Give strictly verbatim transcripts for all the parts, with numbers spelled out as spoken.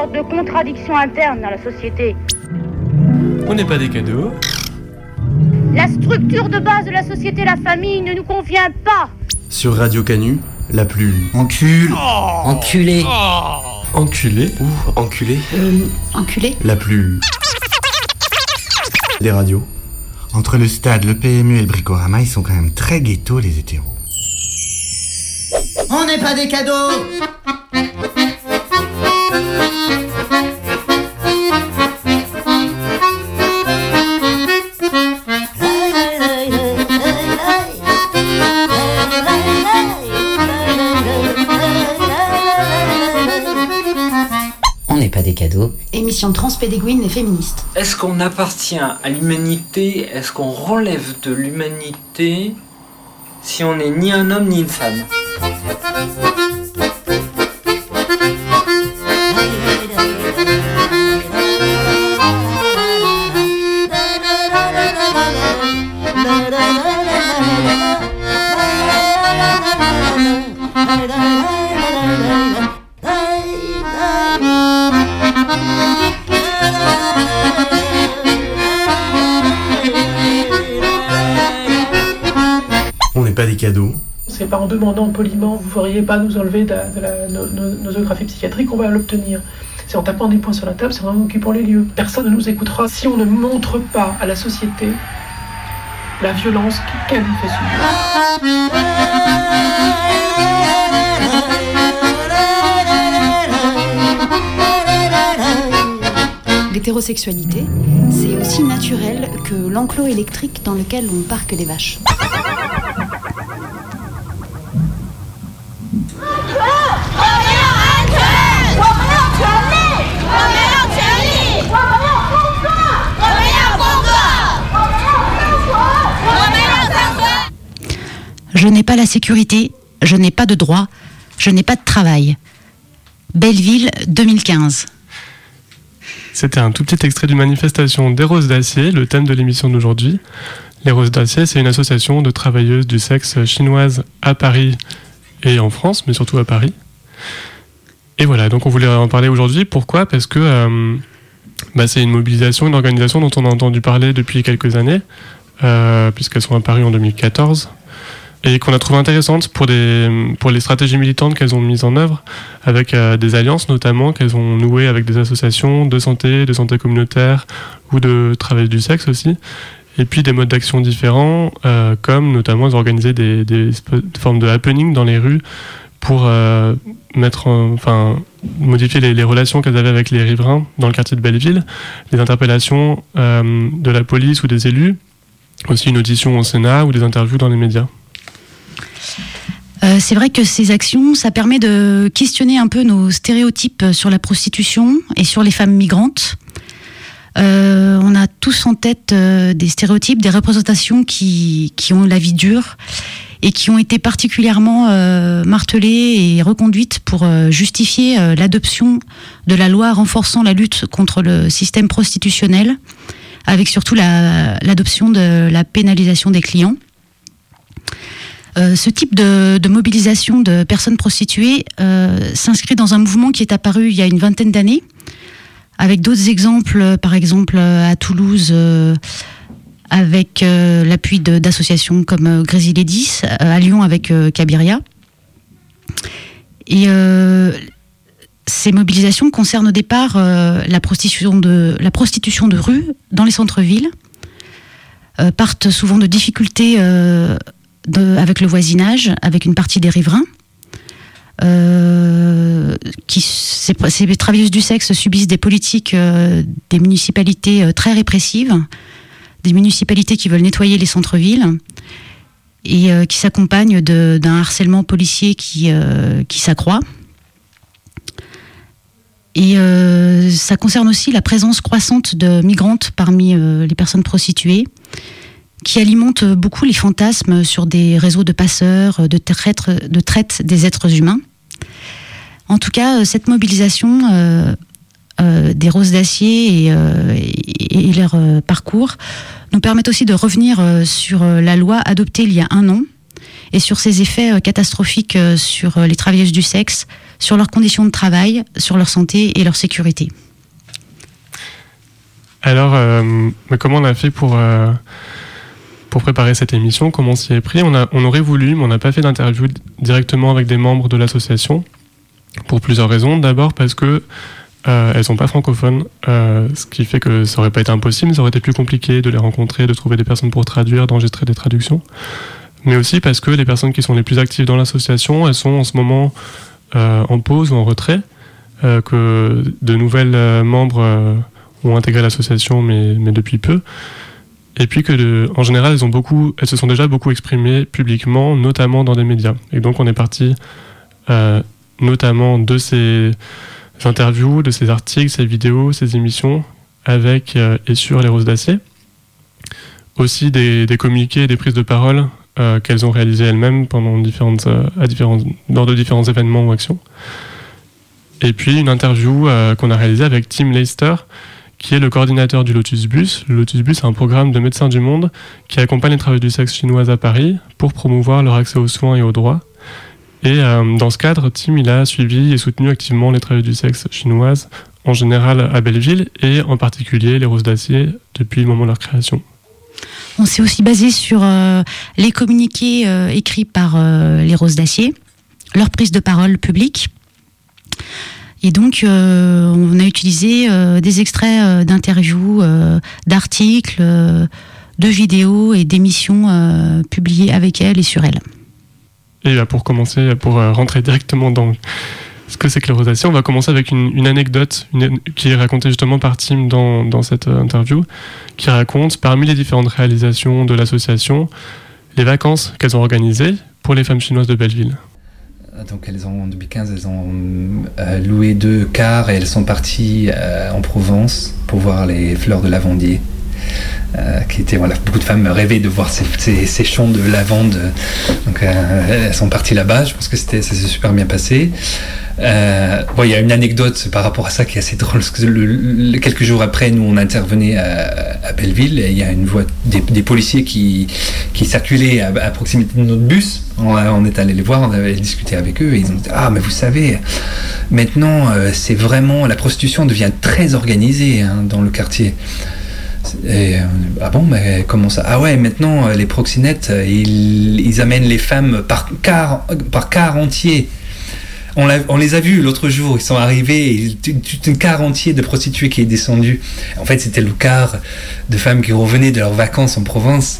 sorte de contradiction interne dans la société. On n'est pas des cadeaux. La structure de base de la société, la famille, ne nous convient pas. Sur Radio Canu, la plus... Encul. Oh. Enculé. Oh. Enculé ou enculé Euh, enculé. La plus... des radios. Entre le stade, le P M U et le Bricorama, ils sont quand même très ghettos, les hétéros. On n'est pas des cadeaux. On n'est pas des cadeaux. Émission transpédéguine et féministe. Est-ce qu'on appartient à l'humanité? Est-ce qu'on relève de l'humanité si on n'est ni un homme ni une femme? On n'est pas des cadeaux. C'est pas en demandant poliment, vous ne pourriez pas nous enlever de, de la no, no, nosographie psychiatrique qu'on va l'obtenir. C'est en tapant des poings sur la table, c'est en occupant les lieux. Personne ne nous écoutera si on ne montre pas à la société la violence qu'elle nous fait subir. L'hétérosexualité, c'est aussi naturel que l'enclos électrique dans lequel on parque les vaches. Je n'ai pas la sécurité, je n'ai pas de droit, je n'ai pas de travail. Belleville, deux mille quinze. C'était un tout petit extrait d'une manifestation des Roses d'Acier, le thème de l'émission d'aujourd'hui. Les Roses d'Acier, c'est une association de travailleuses du sexe chinoises à Paris et en France, mais surtout à Paris. Et voilà, donc on voulait en parler aujourd'hui. Pourquoi ? Parce que euh, bah, c'est une mobilisation, une organisation dont on a entendu parler depuis quelques années, euh, puisqu'elles sont apparues en deux mille quatorze. Et qu'on a trouvé intéressante pour, des, pour les stratégies militantes qu'elles ont mises en œuvre, avec euh, des alliances notamment qu'elles ont nouées avec des associations de santé, de santé communautaire ou de travail du sexe aussi. Et puis des modes d'action différents, euh, comme notamment organiser des, des, des formes de happening dans les rues pour euh, mettre, en, enfin, modifier les, les relations qu'elles avaient avec les riverains dans le quartier de Belleville, les interpellations euh, de la police ou des élus, aussi une audition au Sénat ou des interviews dans les médias. Euh, c'est vrai que ces actions, ça permet de questionner un peu nos stéréotypes sur la prostitution et sur les femmes migrantes. Euh, on a tous en tête euh, des stéréotypes, des représentations qui, qui ont la vie dure et qui ont été particulièrement euh, martelées et reconduites pour euh, justifier euh, l'adoption de la loi renforçant la lutte contre le système prostitutionnel, avec surtout la, l'adoption de la pénalisation des clients. Euh, ce type de, de mobilisation de personnes prostituées euh, s'inscrit dans un mouvement qui est apparu il y a une vingtaine d'années, avec d'autres exemples, par exemple à Toulouse, euh, avec euh, l'appui de, d'associations comme euh, Grésy Ladies, à Lyon avec euh, Cabiria. Et euh, ces mobilisations concernent au départ euh, la prostitution de, la prostitution de rue dans les centres-villes, euh, partent souvent de difficultés euh, De, avec le voisinage, avec une partie des riverains. Euh, qui, ces, ces travailleuses du sexe subissent des politiques euh, des municipalités euh, très répressives, des municipalités qui veulent nettoyer les centres-villes et euh, qui s'accompagnent de, d'un harcèlement policier qui, euh, qui s'accroît. Et euh, ça concerne aussi la présence croissante de migrantes parmi euh, les personnes prostituées, qui alimente beaucoup les fantasmes sur des réseaux de passeurs, de traite, de traite des êtres humains. En tout cas, cette mobilisation euh, euh, des Roses d'Acier et, euh, et, et leur euh, parcours nous permettent aussi de revenir euh, sur la loi adoptée il y a un an, et sur ses effets euh, catastrophiques euh, sur euh, les travailleuses du sexe, sur leurs conditions de travail, sur leur santé et leur sécurité. Alors, euh, mais comment on a fait pour, euh, pour préparer cette émission? Comment on s'y est pris? on, a, on aurait voulu, mais on n'a pas fait d'interview directement avec des membres de l'association, pour plusieurs raisons. D'abord parce que euh, elles sont pas francophones, euh, ce qui fait que ça aurait pas été impossible, mais ça aurait été plus compliqué de les rencontrer, de trouver des personnes pour traduire, d'enregistrer des traductions. Mais aussi parce que les personnes qui sont les plus actives dans l'association, elles sont en ce moment euh, en pause ou en retrait, euh, que de nouvelles euh, membres euh, ont intégré l'association, mais, mais depuis peu. Et puis que, de, en général, elles, ont beaucoup, elles se sont déjà beaucoup exprimées publiquement, notamment dans des médias. Et donc, on est parti euh, notamment de ces interviews, de ces articles, ces vidéos, ces émissions, avec euh, et sur les Roses d'Acier. Aussi des, des communiqués, des prises de parole euh, qu'elles ont réalisées elles-mêmes pendant différentes, euh, à différents, lors de différents événements ou actions. Et puis, une interview euh, qu'on a réalisée avec Tim Leister, qui est le coordinateur du Lotus Bus. Le Lotus Bus est un programme de Médecins du Monde qui accompagne les travailleurs du sexe chinoises à Paris pour promouvoir leur accès aux soins et aux droits. Et euh, dans ce cadre, Tim il a suivi et soutenu activement les travailleurs du sexe chinoises, en général à Belleville, et en particulier les Roses d'Acier, depuis le moment de leur création. On s'est aussi basé sur euh, les communiqués euh, écrits par euh, les Roses d'Acier, leur prise de parole publique. Et donc, euh, on a utilisé euh, des extraits euh, d'interviews, euh, d'articles, euh, de vidéos et d'émissions euh, publiées avec elle et sur elle. Et pour commencer, pour rentrer directement dans ce que c'est que les Roses d'Acier, on va commencer avec une, une anecdote une, qui est racontée justement par Tim dans, dans cette interview, qui raconte, parmi les différentes réalisations de l'association, les vacances qu'elles ont organisées pour les femmes chinoises de Belleville. Donc elles ont, en deux mille quinze, elles ont euh, loué deux cars et elles sont parties euh, en Provence pour voir les fleurs de lavandier. Euh, qui étaient, voilà, beaucoup de femmes rêvaient de voir ces, ces, ces champs de lavande. Donc euh, elles sont parties là-bas. Je pense que c'était, ça s'est super bien passé. Euh, bon, il y a une anecdote par rapport à ça qui est assez drôle, parce que le, le, quelques jours après, nous on intervenait à, à Belleville et il y a une voie des, des policiers qui, qui circulaient à, à proximité de notre bus. On, on est allé les voir, on avait discuté avec eux et ils ont dit: ah mais vous savez, maintenant euh, c'est vraiment, la prostitution devient très organisée hein, dans le quartier. Et, ah bon, mais comment ça? Ah ouais, maintenant les proxénètes ils, ils amènent les femmes par car, par car entier. On, on les a vus l'autre jour, ils sont arrivés, tout un car entier de prostituées qui est descendu. En fait, c'était le car de femmes qui revenaient de leurs vacances en Provence,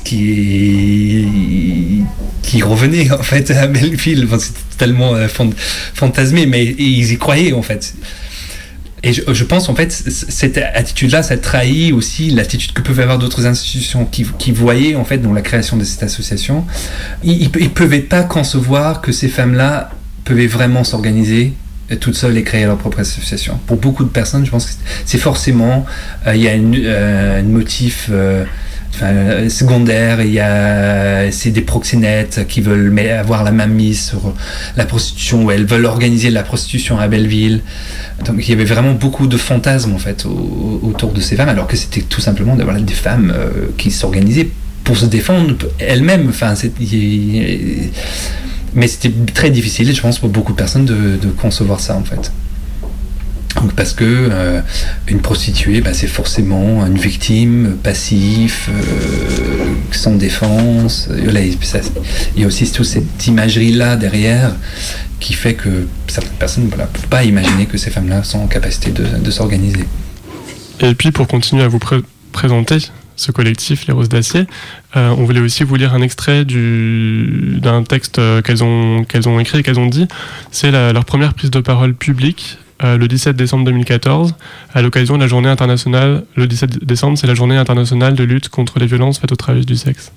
qui, qui revenaient en fait à Belleville. Enfin, c'était totalement euh, fantasmé, mais ils y croyaient en fait. Et je, je pense en fait cette attitude-là, ça trahit aussi l'attitude que peuvent avoir d'autres institutions qui, qui voyaient en fait dans la création de cette association. Ils ne pouvaient pas concevoir que ces femmes-là pouvaient vraiment s'organiser toutes seules et créer leur propre association. Pour beaucoup de personnes, je pense que c'est forcément il euh, y a une, euh, un motif euh, enfin, secondaire. Il y a c'est des proxénètes qui veulent avoir la main mise sur la prostitution, ou elles veulent organiser la prostitution à Belleville. Donc il y avait vraiment beaucoup de fantasmes en fait au, autour de ces femmes, alors que c'était tout simplement voilà, des femmes euh, qui s'organisaient pour se défendre elles-mêmes. Enfin, c'est, y, mais c'était très difficile, je pense, pour beaucoup de personnes de, de concevoir ça en fait. Donc, parce que euh, une prostituée, bah, c'est forcément une victime passif, euh, sans défense. Là, il y a aussi toute cette imagerie-là derrière qui fait que certaines personnes ne voilà, peuvent pas imaginer que ces femmes-là sont en capacité de, de s'organiser. Et puis, pour continuer à vous pré- présenter ce collectif, les Roses d'Acier, euh, on voulait aussi vous lire un extrait du, d'un texte qu'elles ont, qu'elles ont écrit et qu'elles ont dit. C'est la, leur première prise de parole publique, euh, le dix-sept décembre deux mille quatorze, à l'occasion de la journée internationale. Le dix-sept décembre, c'est la journée internationale de lutte contre les violences faites aux travailleuses du sexe.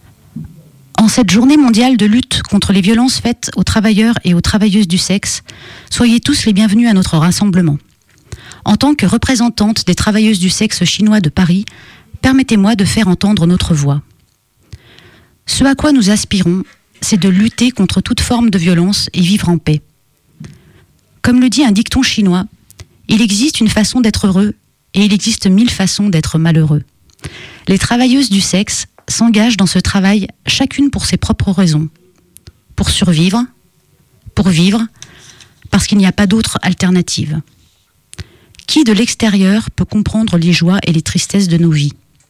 En cette journée mondiale de lutte contre les violences faites aux travailleurs et aux travailleuses du sexe, soyez tous les bienvenus à notre rassemblement. En tant que représentante des travailleuses du sexe chinois de Paris, permettez-moi de faire entendre notre voix. Ce à quoi nous aspirons, c'est de lutter contre toute forme de violence et vivre en paix. Comme le dit un dicton chinois, il existe une façon d'être heureux et il existe mille façons d'être malheureux. Les travailleuses du sexe s'engagent dans ce travail chacune pour ses propres raisons. pour survivre, pour vivre, parce qu'il n'y a pas d'autre alternative. Qui de l'extérieur peut comprendre les joies et les tristesses de nos vies ?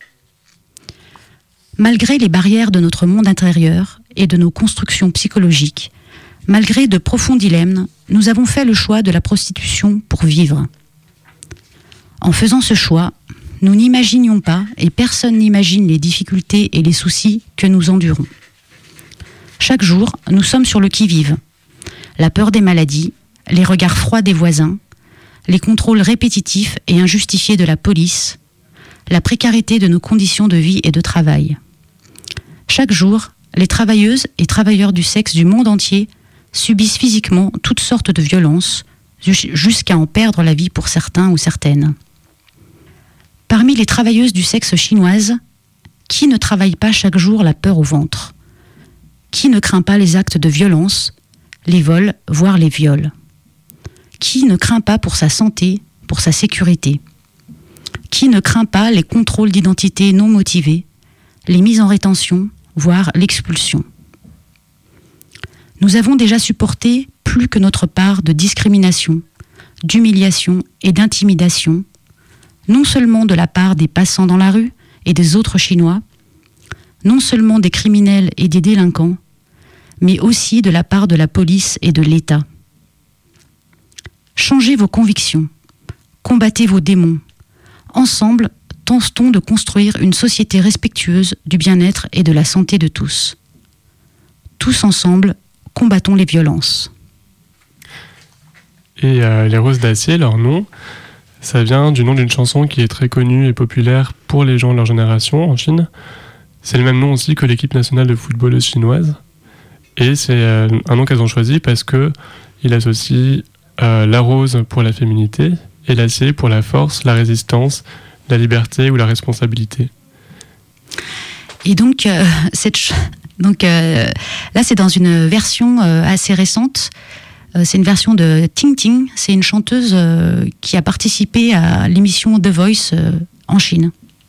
Malgré les barrières de notre monde intérieur et de nos constructions psychologiques, malgré de profonds dilemmes, nous avons fait le choix de la prostitution pour vivre. En faisant ce choix, nous n'imaginions pas, et personne n'imagine les difficultés et les soucis que nous endurons. Chaque jour, nous sommes sur le qui-vive. La peur des maladies, les regards froids des voisins, les contrôles répétitifs et injustifiés de la police, la précarité de nos conditions de vie et de travail. Chaque jour, les travailleuses et travailleurs du sexe du monde entier subissent physiquement toutes sortes de violences, jusqu'à en perdre la vie pour certains ou certaines. Parmi les travailleuses du sexe chinoises, qui ne travaille pas chaque jour la peur au ventre ? Qui ne craint pas les actes de violence, les vols, voire les viols ? Qui ne craint pas pour sa santé, pour sa sécurité ? Qui ne craint pas les contrôles d'identité non motivés, les mises en rétention, voire l'expulsion ? Nous avons déjà supporté plus que notre part de discrimination, d'humiliation et d'intimidation, non seulement de la part des passants dans la rue et des autres Chinois, non seulement des criminels et des délinquants, mais aussi de la part de la police et de l'État. Changez vos convictions, combattez vos démons. Ensemble, tentons de construire une société respectueuse du bien-être et de la santé de tous. Tous ensemble, combattons les violences. Et euh, les Roses d'Acier, leur nom, ça vient du nom d'une chanson qui est très connue et populaire pour les gens de leur génération en Chine. C'est le même nom aussi que l'équipe nationale de football chinoise. Et c'est euh, un nom qu'elles ont choisi parce qu'il associe euh, la rose pour la féminité et l'acier pour la force, la résistance, la liberté ou la responsabilité. Et donc, euh, cette ch- donc euh, là, c'est dans une version euh, assez récente. Euh, c'est une version de Ting Ting. C'est une chanteuse euh, qui a participé à l'émission The Voice euh, en Chine.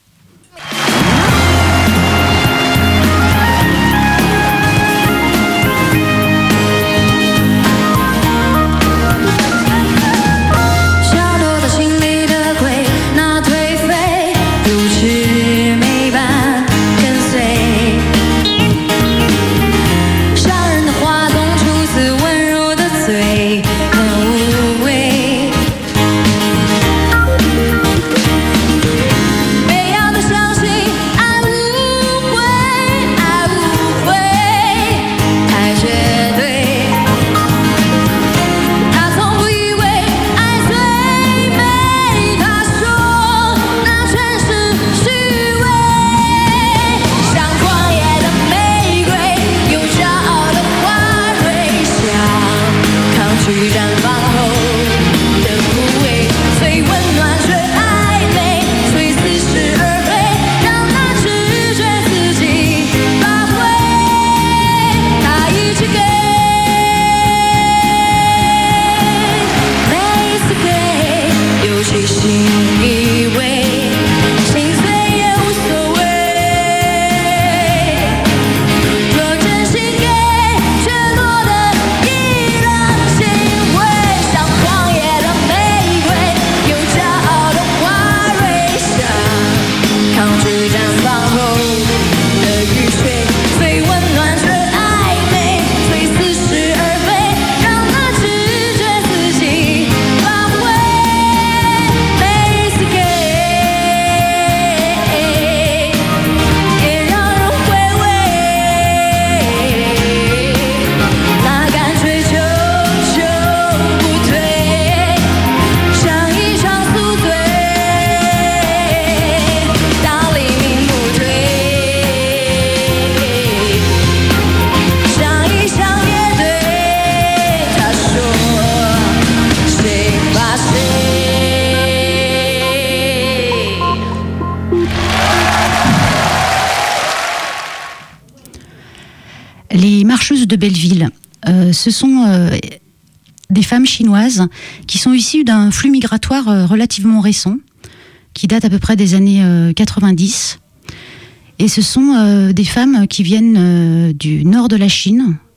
De Belleville. Euh, ce sont euh, des femmes chinoises qui sont issues d'un flux migratoire euh, relativement récent, qui date à peu près des années euh, quatre-vingt-dix. Et ce sont euh, des femmes qui viennent euh, du nord de la Chine,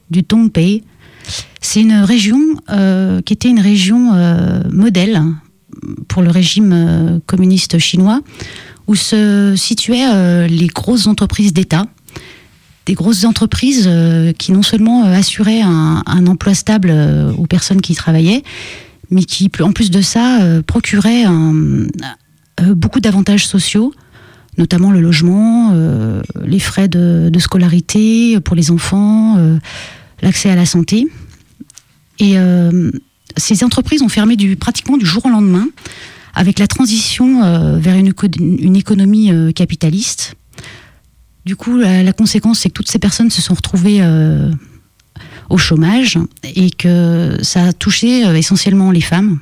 du Dongbei. C'est une région euh, qui était une région euh, modèle pour le régime euh, communiste chinois, où se situaient euh, les grosses entreprises d'État, des grosses entreprises euh, qui non seulement euh, assuraient un, un emploi stable euh, aux personnes qui y travaillaient, mais qui, en plus de ça, euh, procuraient un, euh, beaucoup d'avantages sociaux, notamment le logement, euh, les frais de, de scolarité pour les enfants, euh, l'accès à la santé. Et euh, ces entreprises ont fermé du, pratiquement du jour au lendemain, avec la transition euh, vers une, une économie euh, capitaliste. Du coup, la, la conséquence, c'est que toutes ces personnes se sont retrouvées euh, au chômage et que ça a touché euh, essentiellement les femmes.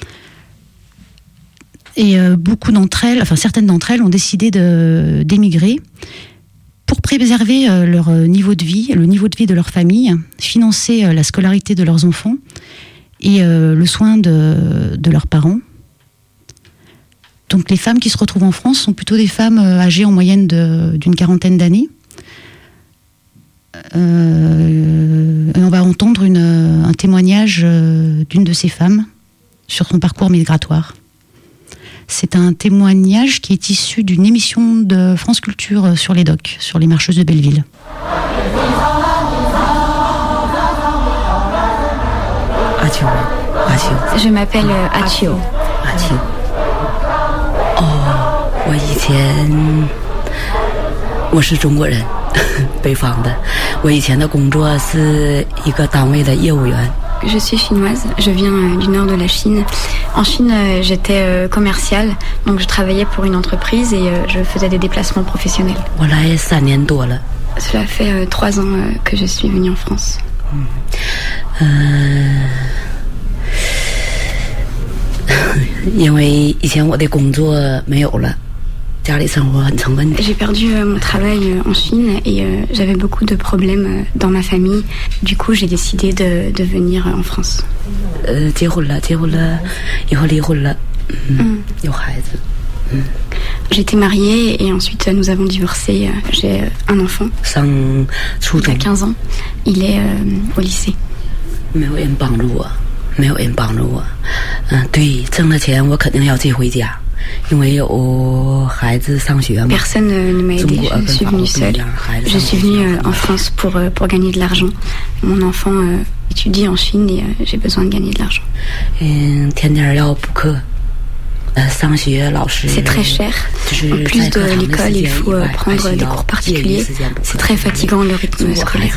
Et euh, beaucoup d'entre elles, enfin certaines d'entre elles, ont décidé de, d'émigrer pour préserver euh, leur niveau de vie, le niveau de vie de leur famille, financer euh, la scolarité de leurs enfants et euh, le soin de, de leurs parents. Donc les femmes qui se retrouvent en France sont plutôt des femmes euh, âgées en moyenne de, d'une quarantaine d'années. Euh, et on va entendre une, un témoignage euh, d'une de ces femmes sur son parcours migratoire. C'est un témoignage qui est issu d'une émission de France Culture sur les docks, sur les marcheuses de Belleville. Je m'appelle Achio. Achio. Oh, 我以前我是中国人，北方的。我以前的工作是一个单位的业务员。 Je suis chinoise, je viens du nord de la Chine. En Chine, j'étais commerciale, donc je travaillais pour une entreprise et je faisais des déplacements professionnels. Cela fait trois ans que je suis venue en France. J'ai perdu mon travail en Chine et j'avais beaucoup de problèmes dans ma famille. Du coup, j'ai décidé de, de venir en France. Mm. J'étais mariée et ensuite nous avons divorcé. J'ai un enfant. Il a quinze ans. Il est euh, au lycée. Personne ne m'a aidée, je suis venue seule. Je suis venue en France pour, pour gagner de l'argent. Mon enfant étudie en Chine et j'ai besoin de gagner de l'argent. C'est très cher. En plus de l'école, il faut prendre des cours particuliers. C'est très fatigant le rythme scolaire.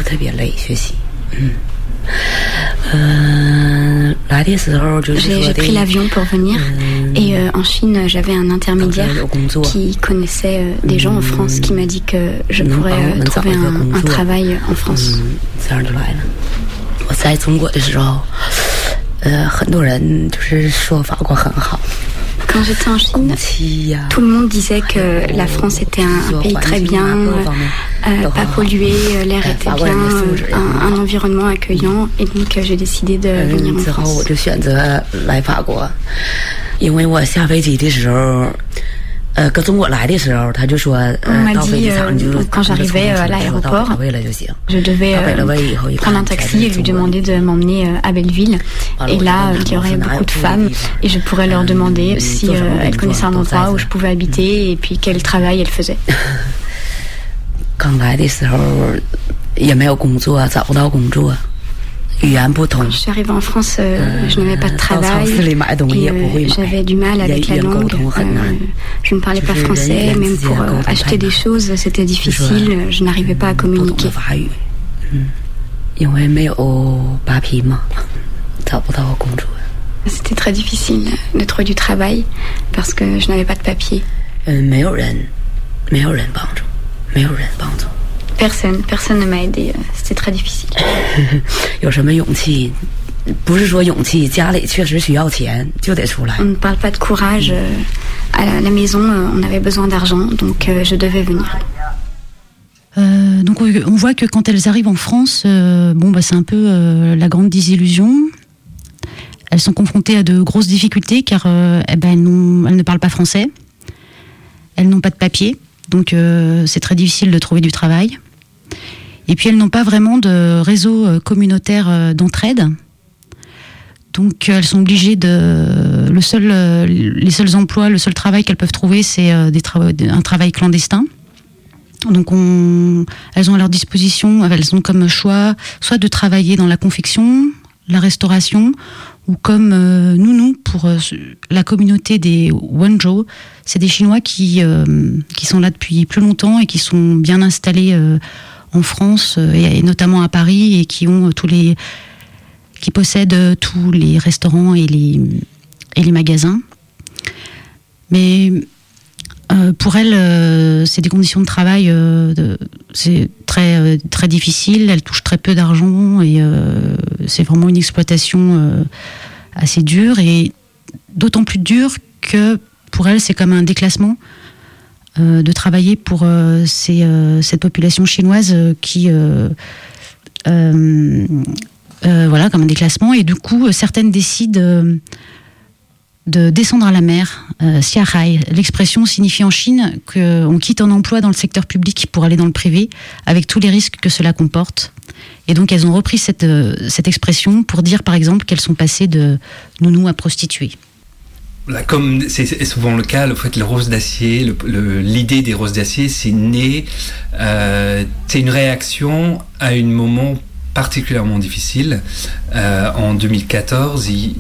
J'ai, j'ai pris l'avion pour venir et euh, en Chine j'avais un intermédiaire qui connaissait euh, des gens en France qui m'a dit que je pourrais euh, trouver un, un travail en France. Quand j'étais en Chine, tout le monde disait que la France était un, un pays très bien, euh, pas pollué, l'air était bien, un, un environnement accueillant, et donc j'ai décidé de venir en France. On m'a dit, euh, quand j'arrivais à l'aéroport, je devais euh, prendre un taxi et lui demander de m'emmener à Belleville. Et là, il y aurait beaucoup de femmes et je pourrais leur demander si euh, elles connaissaient un endroit où je pouvais habiter et puis quel travail elles faisaient. Quand je suis arrivée en France, euh, je n'avais pas de travail et euh, j'avais du mal avec la langue. Euh, je ne parlais pas français, même pour euh, acheter des choses, c'était difficile. Je n'arrivais pas à communiquer. C'était très difficile de trouver du travail parce que je n'avais pas de papier. Personne, personne ne m'a aidé. C'était très difficile. On ne parle pas de courage. À la maison, on avait besoin d'argent, donc je devais venir. Euh, donc on voit que quand elles arrivent en France, euh, bon bah c'est un peu euh, la grande désillusion. Elles sont confrontées à de grosses difficultés car euh, eh ben, elles, n'ont, elles ne parlent pas français, elles n'ont pas de papier, donc euh, c'est très difficile de trouver du travail. Et puis elles n'ont pas vraiment de réseau communautaire d'entraide. Donc elles sont obligées de... Le seul, les seuls emplois, le seul travail qu'elles peuvent trouver, c'est des tra... un travail clandestin. Donc on... elles ont à leur disposition, elles ont comme choix soit de travailler dans la confection, la restauration, ou comme euh, nounou pour euh, la communauté des Wenzhou. C'est des Chinois qui, euh, qui sont là depuis plus longtemps et qui sont bien installés euh, en France euh, et, et notamment à Paris, et qui ont tous les qui possèdent tous les restaurants et les, et les magasins. Mais euh, pour elles, euh, c'est des conditions de travail, euh, de, c'est très, euh, très difficile. Elles touchent très peu d'argent et euh, c'est vraiment une exploitation euh, assez dure, et d'autant plus dure que pour elles, c'est comme un déclassement euh, de travailler pour euh, ces, euh, cette population chinoise euh, qui... Euh, euh, euh, voilà, comme un déclassement. Et du coup, certaines décident... Euh, de descendre à la mer, euh, xiahai. L'expression signifie en Chine qu'on quitte un emploi dans le secteur public pour aller dans le privé, avec tous les risques que cela comporte. Et donc elles ont repris cette, euh, cette expression pour dire par exemple qu'elles sont passées de nounou à prostituée. Là, comme c'est souvent le cas, le fait les roses d'acier, le, le, l'idée des roses d'acier, c'est né, euh, c'est une réaction à un moment particulièrement difficile. Euh, en deux mille quatorze, il,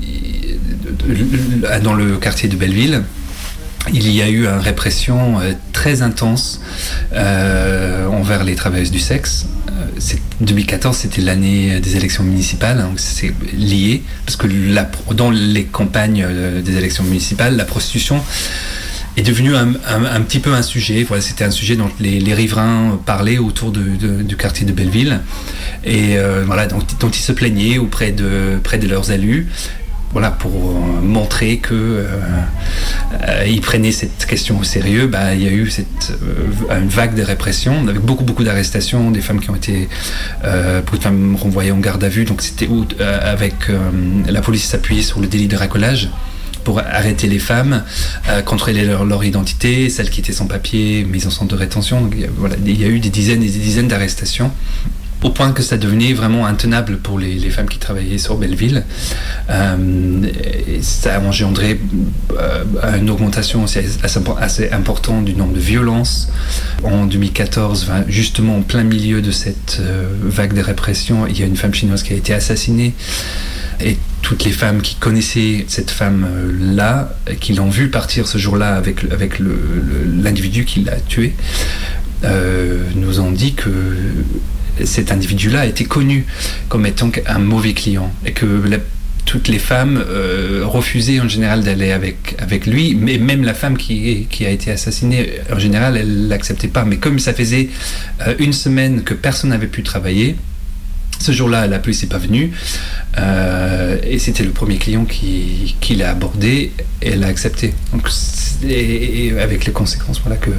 dans le quartier de Belleville, il y a eu une répression euh, très intense euh, envers les travailleuses du sexe. Euh, c'est, deux mille quatorze, c'était l'année des élections municipales, donc c'est lié, parce que la, dans les campagnes euh, des élections municipales, la prostitution est devenue un, un, un petit peu un sujet. Voilà, c'était un sujet dont les, les riverains parlaient autour de, de, du quartier de Belleville, et euh, voilà, dont, dont ils se plaignaient auprès de, près de leurs élus. Voilà, pour euh, montrer qu'ils euh, euh, prenaient cette question au sérieux. Bah, il y a eu cette, euh, une vague de répression, avec beaucoup, beaucoup d'arrestations, des femmes qui ont été, euh, beaucoup de femmes renvoyées en garde à vue. Donc c'était où, euh, avec euh, la police s'appuyait sur le délit de racolage pour arrêter les femmes, euh, contrôler leur, leur identité, celles qui étaient sans papier, mises en centre de rétention. Donc, voilà, il y a eu des dizaines et des dizaines d'arrestations, au point que ça devenait vraiment intenable pour les, les femmes qui travaillaient sur Belleville. Euh, et ça a engendré euh, une augmentation aussi assez, assez importante du nombre de violences. En deux mille quatorze, justement en plein milieu de cette euh, vague de répression, il y a une femme chinoise qui a été assassinée. Et toutes les femmes qui connaissaient cette femme-là, qui l'ont vue partir ce jour-là avec, avec le, le, l'individu qui l'a tuée, euh, nous ont dit que cet individu-là était connu comme étant un mauvais client, et que la, toutes les femmes euh, refusaient en général d'aller avec, avec lui, mais même la femme qui, qui a été assassinée, en général, elle ne l'acceptait pas. Mais comme ça faisait euh, une semaine que personne n'avait pu travailler, ce jour-là, la police n'est pas venue, euh, et c'était le premier client qui, qui l'a abordé, et elle l'a accepté. Donc, et, et avec les conséquences, voilà, que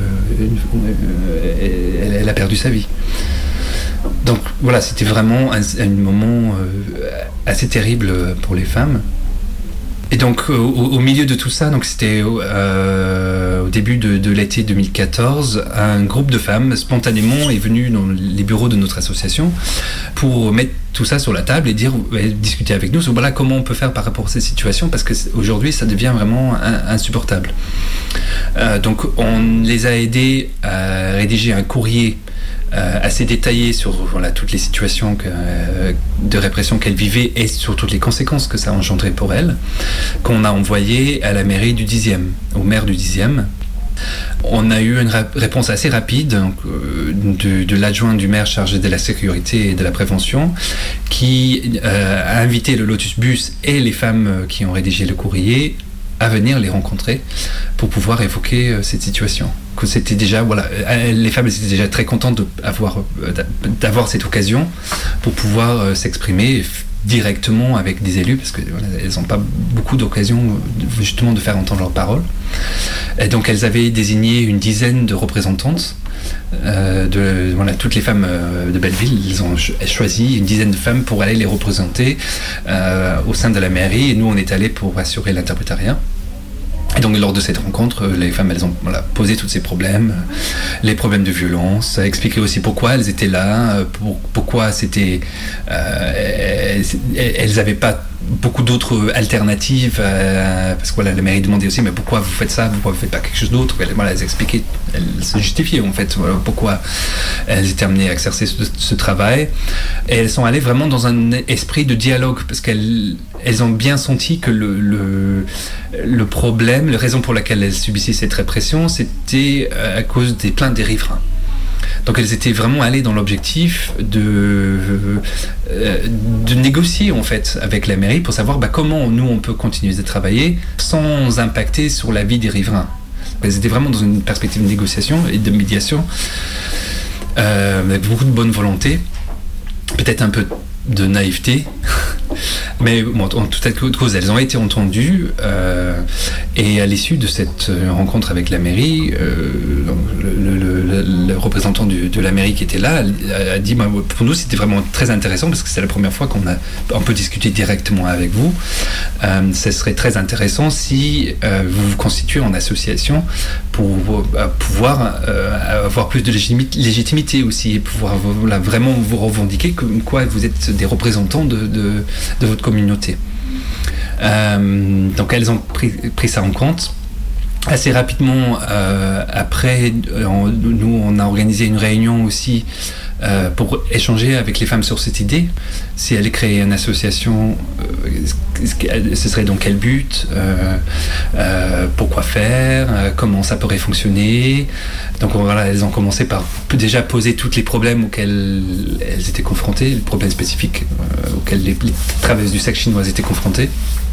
elle, elle a perdu sa vie. Donc voilà, c'était vraiment un, un moment euh, assez terrible pour les femmes. Et donc au, au milieu de tout ça, donc c'était euh, au début de, de l'été deux mille quatorze, un groupe de femmes spontanément est venu dans les bureaux de notre association pour mettre tout ça sur la table et dire, et discuter avec nous sur voilà comment on peut faire par rapport à cette situation, parce que aujourd'hui ça devient vraiment un, insupportable. Euh, donc on les a aidés à rédiger un courrier Euh, assez détaillé sur voilà, toutes les situations que, euh, de répression qu'elle vivait et sur toutes les conséquences que ça a engendré pour elle, qu'on a envoyé à la mairie du dixième, au maire du dixième. On a eu une rap- réponse assez rapide donc, euh, de, de l'adjoint du maire chargé de la sécurité et de la prévention, qui euh, a invité le Lotus Bus et les femmes qui ont rédigé le courrier à venir les rencontrer pour pouvoir évoquer euh, cette situation. Que c'était déjà, voilà, les femmes étaient déjà très contentes de avoir, d'avoir cette occasion pour pouvoir euh, s'exprimer f- directement avec des élus, parce qu'elles voilà, n'ont pas beaucoup d'occasions justement de faire entendre leurs paroles. Et donc elles avaient désigné une dizaine de représentantes euh, de voilà, toutes les femmes euh, de Belleville. Ils ont ch- choisi une dizaine de femmes pour aller les représenter euh, au sein de la mairie, et nous on est allés pour assurer l'interprétariat. Et donc lors de cette rencontre, les femmes elles ont voilà, posé tous ces problèmes, les problèmes de violence, expliqué aussi pourquoi elles étaient là, pour, pourquoi c'était, euh, elles n'avaient pas beaucoup d'autres alternatives, euh, parce que voilà, la mairie demandait aussi mais pourquoi vous faites ça, pourquoi vous faites pas quelque chose d'autre. Elles, voilà, elles expliquaient, elles se justifiaient en fait voilà, pourquoi elles étaient amenées à exercer ce, ce travail, et elles sont allées vraiment dans un esprit de dialogue parce qu'elles elles ont bien senti que le, le, le problème, la raison pour laquelle elles subissaient cette répression, c'était à cause des plaintes des riverains. Donc elles étaient vraiment allées dans l'objectif de, euh, de négocier en fait avec la mairie pour savoir bah, comment nous on peut continuer de travailler sans impacter sur la vie des riverains. Elles étaient vraiment dans une perspective de négociation et de médiation euh, avec beaucoup de bonne volonté, peut-être un peu de naïveté, mais bon, en toute cause, elles ont été entendues euh, et à l'issue de cette rencontre avec la mairie, euh, le, le, le, le représentant du, de la mairie qui était là a, a dit bah, pour nous c'était vraiment très intéressant parce que c'est la première fois qu'on a on peut discuter directement avec vous. Euh, ce serait très intéressant si euh, vous vous constituez en association pour euh, pouvoir euh, avoir plus de légitimité aussi et pouvoir voilà, vraiment vous revendiquer comme quoi vous êtes des représentants de, de, de votre communauté. Euh, donc elles ont pris, pris ça en compte. Assez rapidement euh, après, on, nous on a organisé une réunion aussi euh, pour échanger avec les femmes sur cette idée. Si elles créaient une association, euh, ce serait dans quel but, euh, euh, pourquoi faire, euh, comment ça pourrait fonctionner. Donc voilà, elles ont commencé par déjà poser tous les problèmes auxquels elles étaient confrontées, les problèmes spécifiques euh, auxquels les, les travailleuses du sexe chinoises étaient confrontées.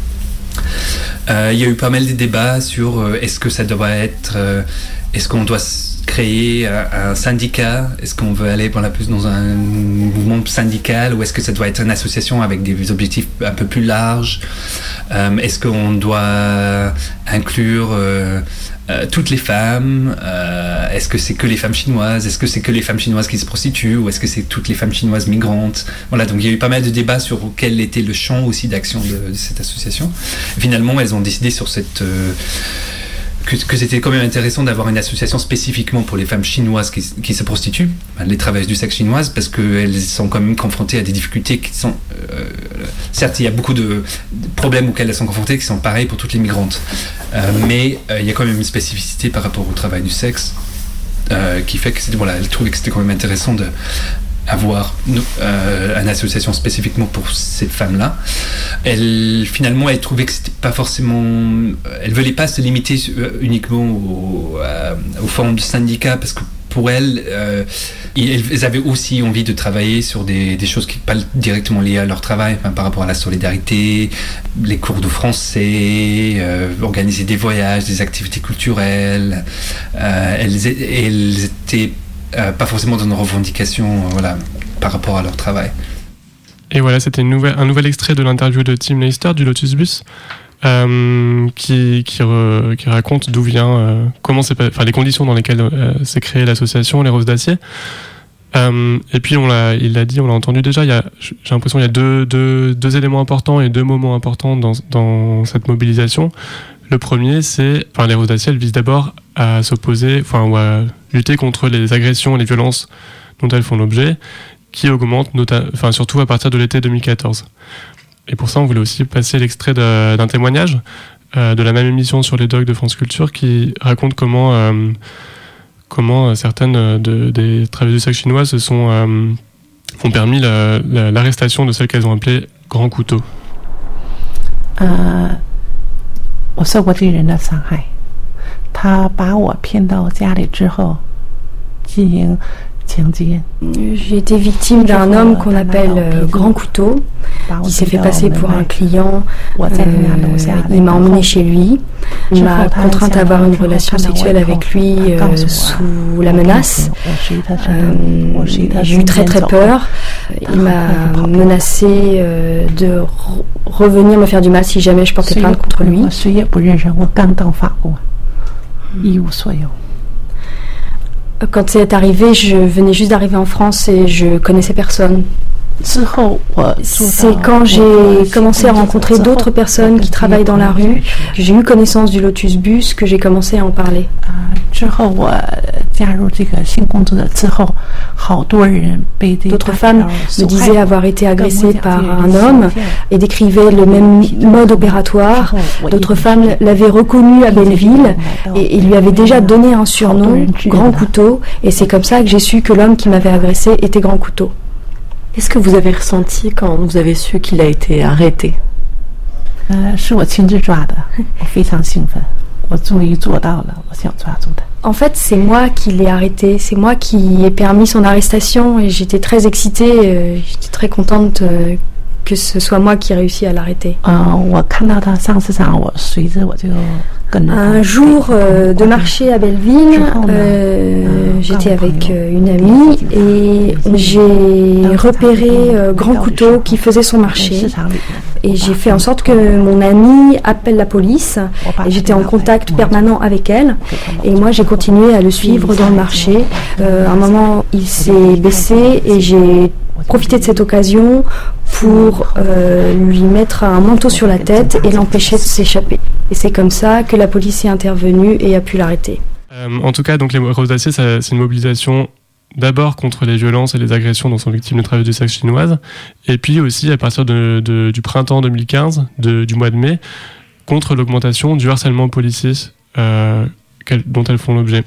Euh, il y a eu pas mal de débats sur euh, est-ce que ça doit être, euh, est-ce qu'on doit créer un, un syndicat, est-ce qu'on veut aller voilà, plus dans un mouvement syndical ou est-ce que ça doit être une association avec des objectifs un peu plus larges, euh, est-ce qu'on doit inclure euh, euh, toutes les femmes, euh, est-ce que c'est que les femmes chinoises, est-ce que c'est que les femmes chinoises qui se prostituent ou est-ce que c'est toutes les femmes chinoises migrantes. Voilà, donc il y a eu pas mal de débats sur quel était le champ aussi d'action de, de cette association. Finalement, elles ont décidé sur cette... Euh, Que, que c'était quand même intéressant d'avoir une association spécifiquement pour les femmes chinoises qui, qui se prostituent, les travailleuses du sexe chinoises, parce qu'elles sont quand même confrontées à des difficultés qui sont... Euh, certes, il y a beaucoup de problèmes auxquels elles sont confrontées qui sont pareils pour toutes les migrantes. Euh, mais euh, il y a quand même une spécificité par rapport au travail du sexe euh, qui fait que c'était, voilà, elles trouvaient que c'était quand même intéressant de... avoir euh, une association spécifiquement pour ces femmes-là. Elle, finalement, elle trouvait que c'était pas forcément... Elle voulait pas se limiter uniquement au, à, aux formes de syndicats, parce que pour elles, euh, elles avaient aussi envie de travailler sur des, des choses qui ne sont pas directement liées à leur travail, enfin, par rapport à la solidarité, les cours de français, euh, organiser des voyages, des activités culturelles. Euh, elles, elles étaient Euh, pas forcément dans une revendication euh, voilà, par rapport à leur travail. Et voilà, c'était une nouvelle, un nouvel extrait de l'interview de Tim Leister du Lotus Bus euh, qui, qui, re, qui raconte d'où vient, euh, comment c'est, enfin, les conditions dans lesquelles euh, s'est créée l'association Les Roses d'Acier. Euh, et puis on l'a, il l'a dit, on l'a entendu déjà, il y a, j'ai l'impression qu'il y a deux, deux, deux éléments importants et deux moments importants dans, dans cette mobilisation. Le premier, c'est, enfin, les Roses d'Acier, elles visent d'abord à s'opposer, enfin, ou à lutter contre les agressions et les violences dont elles font l'objet, qui augmentent, nota- enfin, surtout à partir de l'été deux mille quatorze. Et pour ça, on voulait aussi passer l'extrait de, d'un témoignage euh, de la même émission sur les dogs de France Culture qui raconte comment, euh, comment certaines de, des travailleuses du sexe chinoises se sont, euh, ont permis la, la, l'arrestation de celles qu'elles ont appelées grands couteaux. Euh... 我受过这人的伤害，他把我骗到家里之后，进行强奸。 J'ai été victime d'un homme qu'on appelle euh, Grand Couteau, qui s'est fait passer pour un client. Euh, il m'a emmené chez lui, il m'a contrainte à avoir une relation sexuelle avec lui euh, sous la menace. Euh, j'ai eu très très peur. Il m'a menacé euh, de re- revenir me faire du mal si jamais je portais plainte contre lui. Quand c'est arrivé, je venais juste d'arriver en France et je connaissais personne. C'est quand j'ai commencé à rencontrer d'autres personnes qui travaillent dans la rue, que j'ai eu connaissance du Lotus Bus, que j'ai commencé à en parler. D'autres femmes me disaient avoir été agressées par un homme et décrivaient le même mode opératoire. D'autres femmes l'avaient reconnu à Belleville et, et lui avaient déjà donné un surnom, Grand Couteau, et c'est comme ça que j'ai su que l'homme qui m'avait agressé était Grand Couteau. Qu'est-ce que vous avez ressenti quand vous avez su qu'il a été arrêté? En fait, c'est moi qui l'ai arrêté, c'est moi qui ai permis son arrestation et j'étais très excitée, euh, j'étais très contente euh, que ce soit moi qui ai réussi à l'arrêter. Un jour euh, de marché à Belleville, euh, j'étais avec euh, une amie et j'ai repéré euh, Grand Couteau qui faisait son marché et j'ai fait en sorte que mon amie appelle la police et j'étais en contact permanent avec elle et moi j'ai continué à le suivre dans le marché. Euh, à un moment il s'est baissé et j'ai profité de cette occasion pour euh, lui mettre un manteau sur la tête et l'empêcher de s'échapper. Et c'est comme ça que la police est intervenue et a pu l'arrêter. Euh, en tout cas, donc les Roses d'Acier, ça, c'est une mobilisation d'abord contre les violences et les agressions dont sont victimes les travailleuses du sexe chinoises, et puis aussi à partir de, de, du printemps deux mille quinze, de, du mois de mai, contre l'augmentation du harcèlement policier euh, dont elles font l'objet.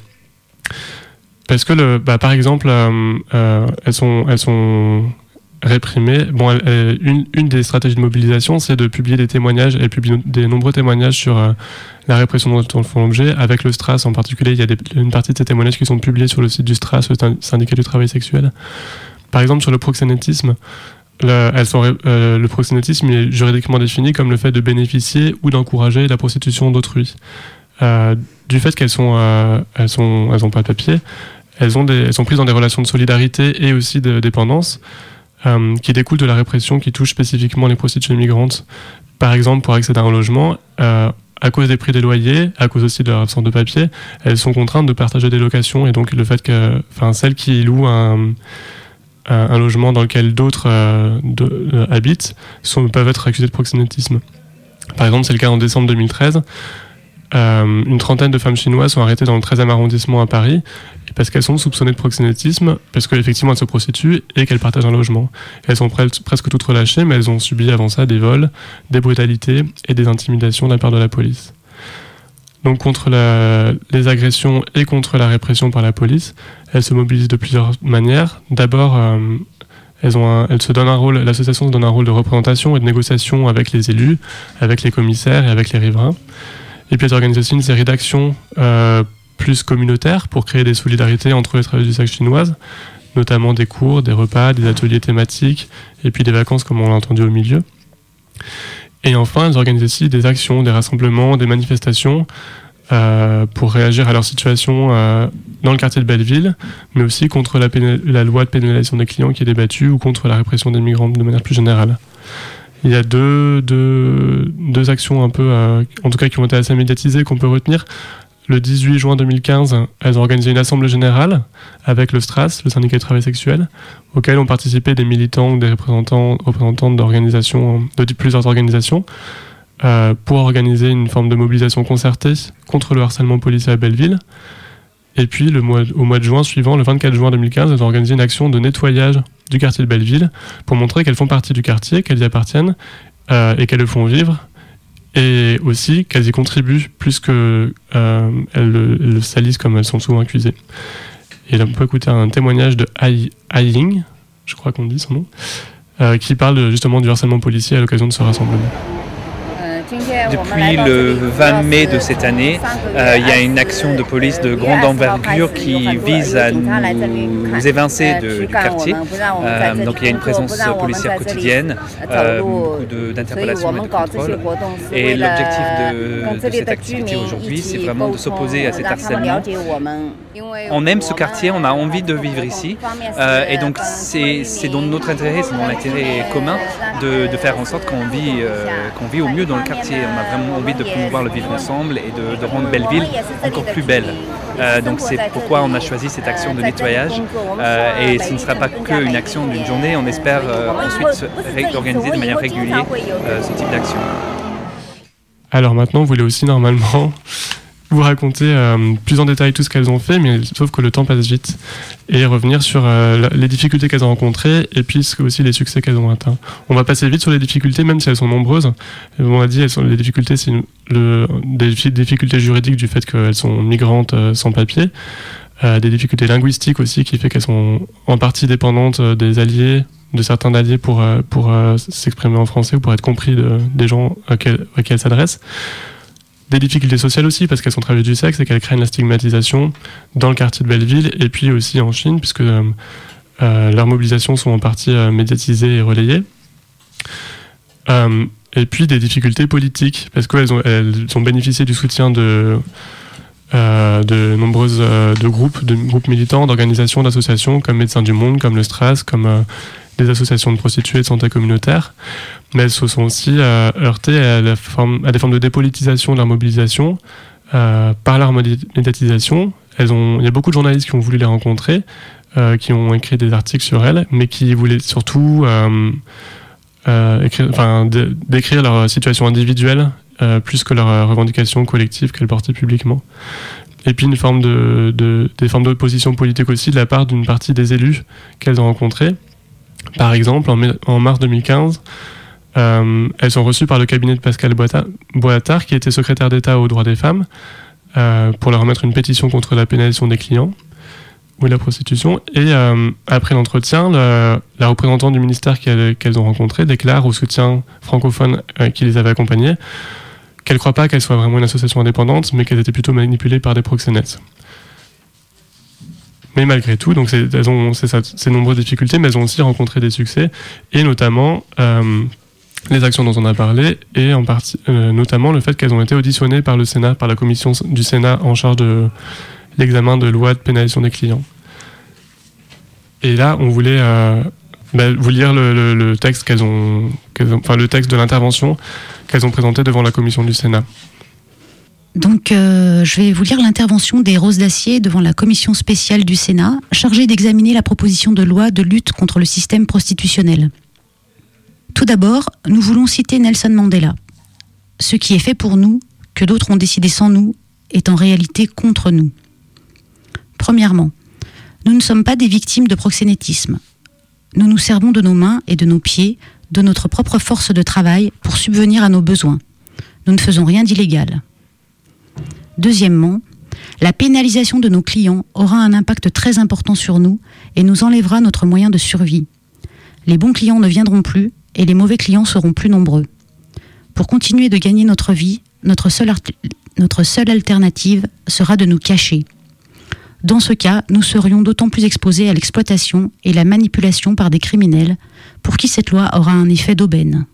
Parce que, le, bah, par exemple, euh, euh, elles sont, elles sont réprimées. Bon, elle, elle, une, une des stratégies de mobilisation, c'est de publier des témoignages. Elle publie des nombreux témoignages sur euh, la répression dont elles font l'objet. Avec le S T R A S en particulier, il y a des, une partie de ces témoignages qui sont publiés sur le site du S T R A S, le syndicat du travail sexuel. Par exemple, sur le proxénétisme, le, elles sont, euh, le proxénétisme est juridiquement défini comme le fait de bénéficier ou d'encourager la prostitution d'autrui. Euh, du fait qu'elles sont, euh, elles sont, elles ont pas de papier, elles, ont des, elles sont prises dans des relations de solidarité et aussi de dépendance euh, qui découlent de la répression qui touche spécifiquement les prostituées migrantes. Par exemple, pour accéder à un logement, euh, à cause des prix des loyers, à cause aussi de leur absence de papier, elles sont contraintes de partager des locations et donc le fait que, enfin, celles qui louent un, un, un logement dans lequel d'autres euh, de, euh, habitent sont, peuvent être accusées de proxénétisme. Par exemple, c'est le cas en décembre deux mille treize. Euh, une trentaine de femmes chinoises sont arrêtées dans le treizième arrondissement à Paris parce qu'elles sont soupçonnées de proxénétisme, parce qu'effectivement elles se prostituent et qu'elles partagent un logement. Elles sont pre- presque toutes relâchées, mais elles ont subi avant ça des vols, des brutalités et des intimidations de la part de la police. Donc contre la, les agressions et contre la répression par la police, elles se mobilisent de plusieurs manières. D'abord, euh, elles, ont un, elles se donnent un rôle, l'association se donne un rôle de représentation et de négociation avec les élus, avec les commissaires et avec les riverains. Et puis elles organisent aussi une série d'actions euh, plus communautaires pour créer des solidarités entre les travailleuses du sexe chinoises, notamment des cours, des repas, des ateliers thématiques, et puis des vacances comme on l'a entendu au milieu. Et enfin, elles organisent aussi des actions, des rassemblements, des manifestations euh, pour réagir à leur situation euh, dans le quartier de Belleville, mais aussi contre la, pénal- la loi de pénalisation des clients qui est débattue ou contre la répression des migrants de manière plus générale. Il y a deux, deux, deux actions un peu, euh, en tout cas qui ont été assez médiatisées, qu'on peut retenir. Le dix-huit juin deux mille quinze, elles ont organisé une assemblée générale avec le S T R A S, le syndicat du travail sexuel, auquel ont participé des militants ou des représentants, représentantes d'organisations, de plusieurs organisations, euh, pour organiser une forme de mobilisation concertée contre le harcèlement policier à Belleville. Et puis, le mois, au mois de juin suivant, le vingt-quatre juin deux mille quinze, elles ont organisé une action de nettoyage du quartier de Belleville pour montrer qu'elles font partie du quartier, qu'elles y appartiennent euh, et qu'elles le font vivre. Et aussi qu'elles y contribuent plus qu'elles euh, le, le salissent comme elles sont souvent accusées. Et là, on peut écouter un témoignage de Ai Ying, je crois qu'on dit son nom, euh, qui parle justement du harcèlement policier à l'occasion de ce rassemblement. Depuis le vingt mai de cette année, euh, il y a une action de police de grande envergure qui vise à nous évincer de, du quartier. Euh, donc il y a une présence policière quotidienne, euh, beaucoup de, d'interpellations et de contrôles. Et l'objectif de, de cette activité aujourd'hui, c'est vraiment de s'opposer à cet harcèlement. On aime ce quartier, on a envie de vivre ici. Euh, et donc c'est, c'est dans notre intérêt, c'est dans l'intérêt commun de, de faire en sorte qu'on vit, euh, qu'on vit au mieux dans le quartier. quartier. On a vraiment envie de promouvoir le vivre ensemble et de, de rendre Belleville encore plus belle. Euh, donc c'est pourquoi on a choisi cette action de nettoyage. Euh, et ce ne sera pas qu'une action d'une journée, on espère euh, ensuite ré- organiser de manière régulière euh, ce type d'action. Alors maintenant, vous voulez aussi normalement vous raconter euh, plus en détail tout ce qu'elles ont fait, mais sauf que le temps passe vite, et revenir sur euh, les difficultés qu'elles ont rencontrées et puis aussi les succès qu'elles ont atteints. On va passer vite sur les difficultés, même si elles sont nombreuses. On a dit elles sont, les difficultés, c'est une, le, des difficultés juridiques du fait qu'elles sont migrantes euh, sans papier, euh, des difficultés linguistiques aussi qui fait qu'elles sont en partie dépendantes des alliés, de certains alliés pour, euh, pour euh, s'exprimer en français ou pour être compris de, des gens auxquels, auxquels elles s'adressent. Des difficultés sociales aussi, parce qu'elles sont travailleuses du sexe et qu'elles craignent la stigmatisation dans le quartier de Belleville et puis aussi en Chine, puisque euh, euh, leurs mobilisations sont en partie euh, médiatisées et relayées. Euh, et puis des difficultés politiques, parce qu'elles ont, elles ont bénéficié du soutien de, euh, de nombreuses euh, de groupes, de groupes militants, d'organisations, d'associations comme Médecins du Monde, comme le Stras, comme euh, des associations de prostituées et de santé communautaire. Mais elles se sont aussi euh, heurtées à, la forme, à des formes de dépolitisation de leur mobilisation euh, par leur médiatisation. Elles ont, il y a beaucoup de journalistes qui ont voulu les rencontrer, euh, qui ont écrit des articles sur elles, mais qui voulaient surtout euh, euh, écrire, enfin, d- décrire leur situation individuelle euh, plus que leurs revendications collectives qu'elles portaient publiquement. Et puis une forme de, de, des formes d'opposition politique aussi de la part d'une partie des élus qu'elles ont rencontrés. Par exemple, en, en mars deux mille quinze, Euh, elles sont reçues par le cabinet de Pascal Boitard, qui était secrétaire d'État aux droits des femmes, euh, pour leur remettre une pétition contre la pénalisation des clients ou la prostitution. Et euh, après l'entretien, le, la représentante du ministère qu'elles, qu'elles ont rencontré déclare au soutien francophone euh, qui les avait accompagnées qu'elle ne croit pas qu'elle soit vraiment une association indépendante, mais qu'elle était plutôt manipulée par des proxénètes. Mais malgré tout, donc c'est, elles ont c'est ça, ces nombreuses difficultés, mais elles ont aussi rencontré des succès, et notamment euh, les actions dont on a parlé, et en partie, euh, notamment le fait qu'elles ont été auditionnées par le Sénat, par la commission du Sénat en charge de l'examen de loi de pénalisation des clients. Et là, on voulait euh, bah, vous lire le, le, le texte qu'elles ont, qu'elles ont, enfin le texte de l'intervention qu'elles ont présenté devant la commission du Sénat. Donc, euh, je vais vous lire l'intervention des Roses d'Acier devant la commission spéciale du Sénat, chargée d'examiner la proposition de loi de lutte contre le système prostitutionnel. Tout d'abord, nous voulons citer Nelson Mandela. Ce qui est fait pour nous, que d'autres ont décidé sans nous, est en réalité contre nous. Premièrement, nous ne sommes pas des victimes de proxénétisme. Nous nous servons de nos mains et de nos pieds, de notre propre force de travail pour subvenir à nos besoins. Nous ne faisons rien d'illégal. Deuxièmement, la pénalisation de nos clients aura un impact très important sur nous et nous enlèvera notre moyen de survie. Les bons clients ne viendront plus et les mauvais clients seront plus nombreux. Pour continuer de gagner notre vie, notre seule, art- notre seule alternative sera de nous cacher. Dans ce cas, nous serions d'autant plus exposés à l'exploitation et la manipulation par des criminels, pour qui cette loi aura un effet d'aubaine.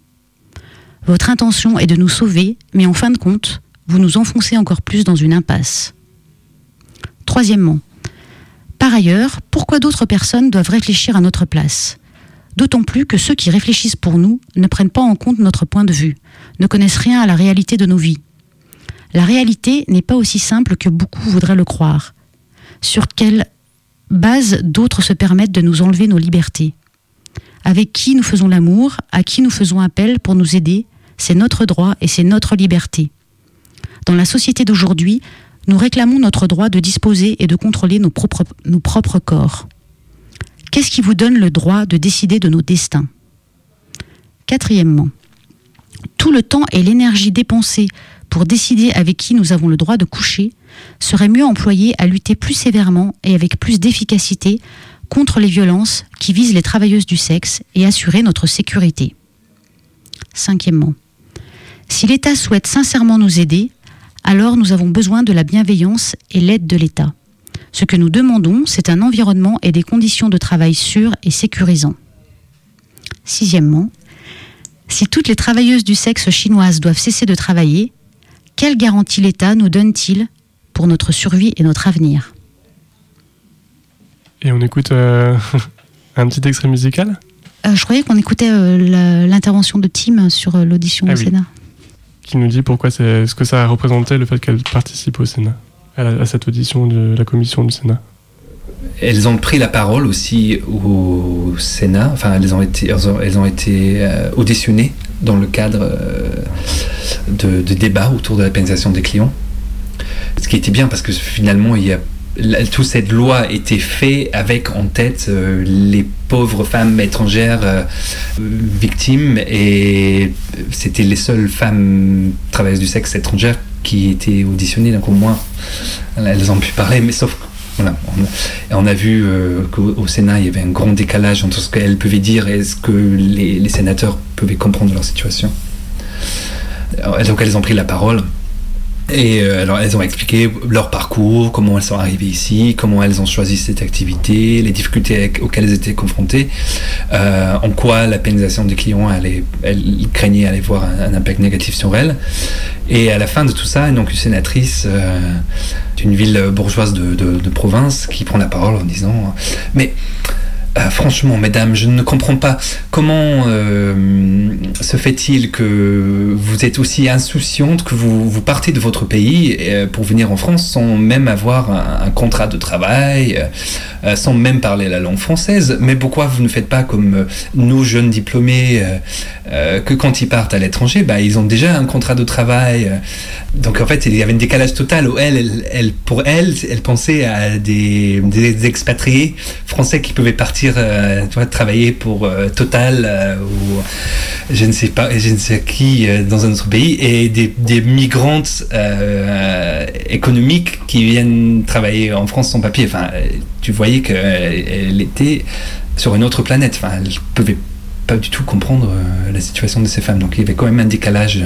Votre intention est de nous sauver, mais en fin de compte, vous nous enfoncez encore plus dans une impasse. Troisièmement, par ailleurs, pourquoi d'autres personnes doivent réfléchir à notre place ? D'autant plus que ceux qui réfléchissent pour nous ne prennent pas en compte notre point de vue, ne connaissent rien à la réalité de nos vies. La réalité n'est pas aussi simple que beaucoup voudraient le croire. Sur quelle base d'autres se permettent de nous enlever nos libertés ? Avec qui nous faisons l'amour, à qui nous faisons appel pour nous aider, c'est notre droit et c'est notre liberté. Dans la société d'aujourd'hui, nous réclamons notre droit de disposer et de contrôler nos propres, nos propres corps. Qu'est-ce qui vous donne le droit de décider de nos destins ? Quatrièmement, tout le temps et l'énergie dépensés pour décider avec qui nous avons le droit de coucher serait mieux employés à lutter plus sévèrement et avec plus d'efficacité contre les violences qui visent les travailleuses du sexe et assurer notre sécurité. Cinquièmement, si l'État souhaite sincèrement nous aider, alors nous avons besoin de la bienveillance et l'aide de l'État. Ce que nous demandons, c'est un environnement et des conditions de travail sûrs et sécurisants. Sixièmement, si toutes les travailleuses du sexe chinoises doivent cesser de travailler, quelle garantie l'État nous donne-t-il pour notre survie et notre avenir ? Et on écoute euh, un petit extrait musical ? euh, Je croyais qu'on écoutait euh, la, l'intervention de Tim sur euh, l'audition ah au oui. Sénat. qui nous dit pourquoi c'est ce que ça a représenté le fait qu'elle participe au Sénat, à, la, à cette audition de la commission du Sénat. Elles ont pris la parole aussi au Sénat, enfin elles ont été, elles ont, elles ont été euh, auditionnées dans le cadre euh, de, de débats autour de la pénalisation des clients. Ce qui était bien parce que finalement il y a toute cette loi était faite avec en tête euh, les pauvres femmes étrangères euh, victimes, et c'était les seules femmes travailleuses du sexe étrangères qui étaient auditionnées, donc au moins elles ont pu parler, mais sauf voilà, on a, on a vu euh, qu'au au Sénat il y avait un grand décalage entre ce qu'elles pouvaient dire et ce que les, les sénateurs pouvaient comprendre de leur situation. Alors, donc elles ont pris la parole. Et euh, alors elles ont expliqué leur parcours, comment elles sont arrivées ici, comment elles ont choisi cette activité, les difficultés avec, auxquelles elles étaient confrontées, euh, en quoi la pénalisation des clients, allait, elles craignaient aller voir un, un impact négatif sur elles. Et à la fin de tout ça, donc une sénatrice euh, d'une ville bourgeoise de, de, de province qui prend la parole en disant « Mais Euh, franchement, mesdames, je ne comprends pas comment euh, se fait-il que vous êtes aussi insouciantes, que vous, vous partez de votre pays euh, pour venir en France sans même avoir un, un contrat de travail, euh, sans même parler la langue française. Mais pourquoi vous ne faites pas comme euh, nos jeunes diplômés euh, euh, que quand ils partent à l'étranger, bah, ils ont déjà un contrat de travail. Euh. Donc en fait, il y avait un décalage total où elle, elle, elle, pour elle, elle pensait à des, des expatriés français qui pouvaient partir Euh, tu vois, travailler pour euh, Total euh, ou je ne sais pas, je ne sais qui euh, dans un autre pays, et des, des migrantes euh, économiques qui viennent travailler en France sans papier. Enfin, tu voyais qu'elle était sur une autre planète. Enfin, elle ne pouvait pas du tout comprendre euh, la situation de ces femmes. Donc il y avait quand même un décalage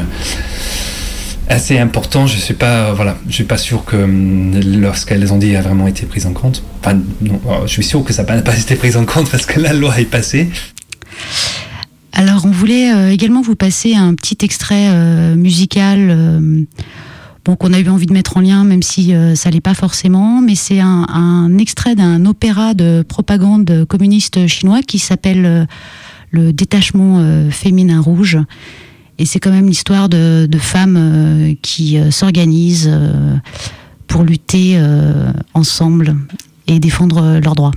assez important. Je suis pas, voilà, je suis pas sûr que lorsqu'elles ont dit a vraiment été prise en compte. Enfin, non, je suis sûr que ça n'a pas été pris en compte parce que la loi est passée. Alors, on voulait euh, également vous passer un petit extrait euh, musical, euh, bon, qu'on a eu envie de mettre en lien, même si euh, ça l'est pas forcément, mais c'est un, un extrait d'un opéra de propagande communiste chinois qui s'appelle euh, le Détachement euh, féminin rouge. Et c'est quand même l'histoire de, de femmes euh, qui euh, s'organisent euh, pour lutter euh, ensemble et défendre euh, leurs droits.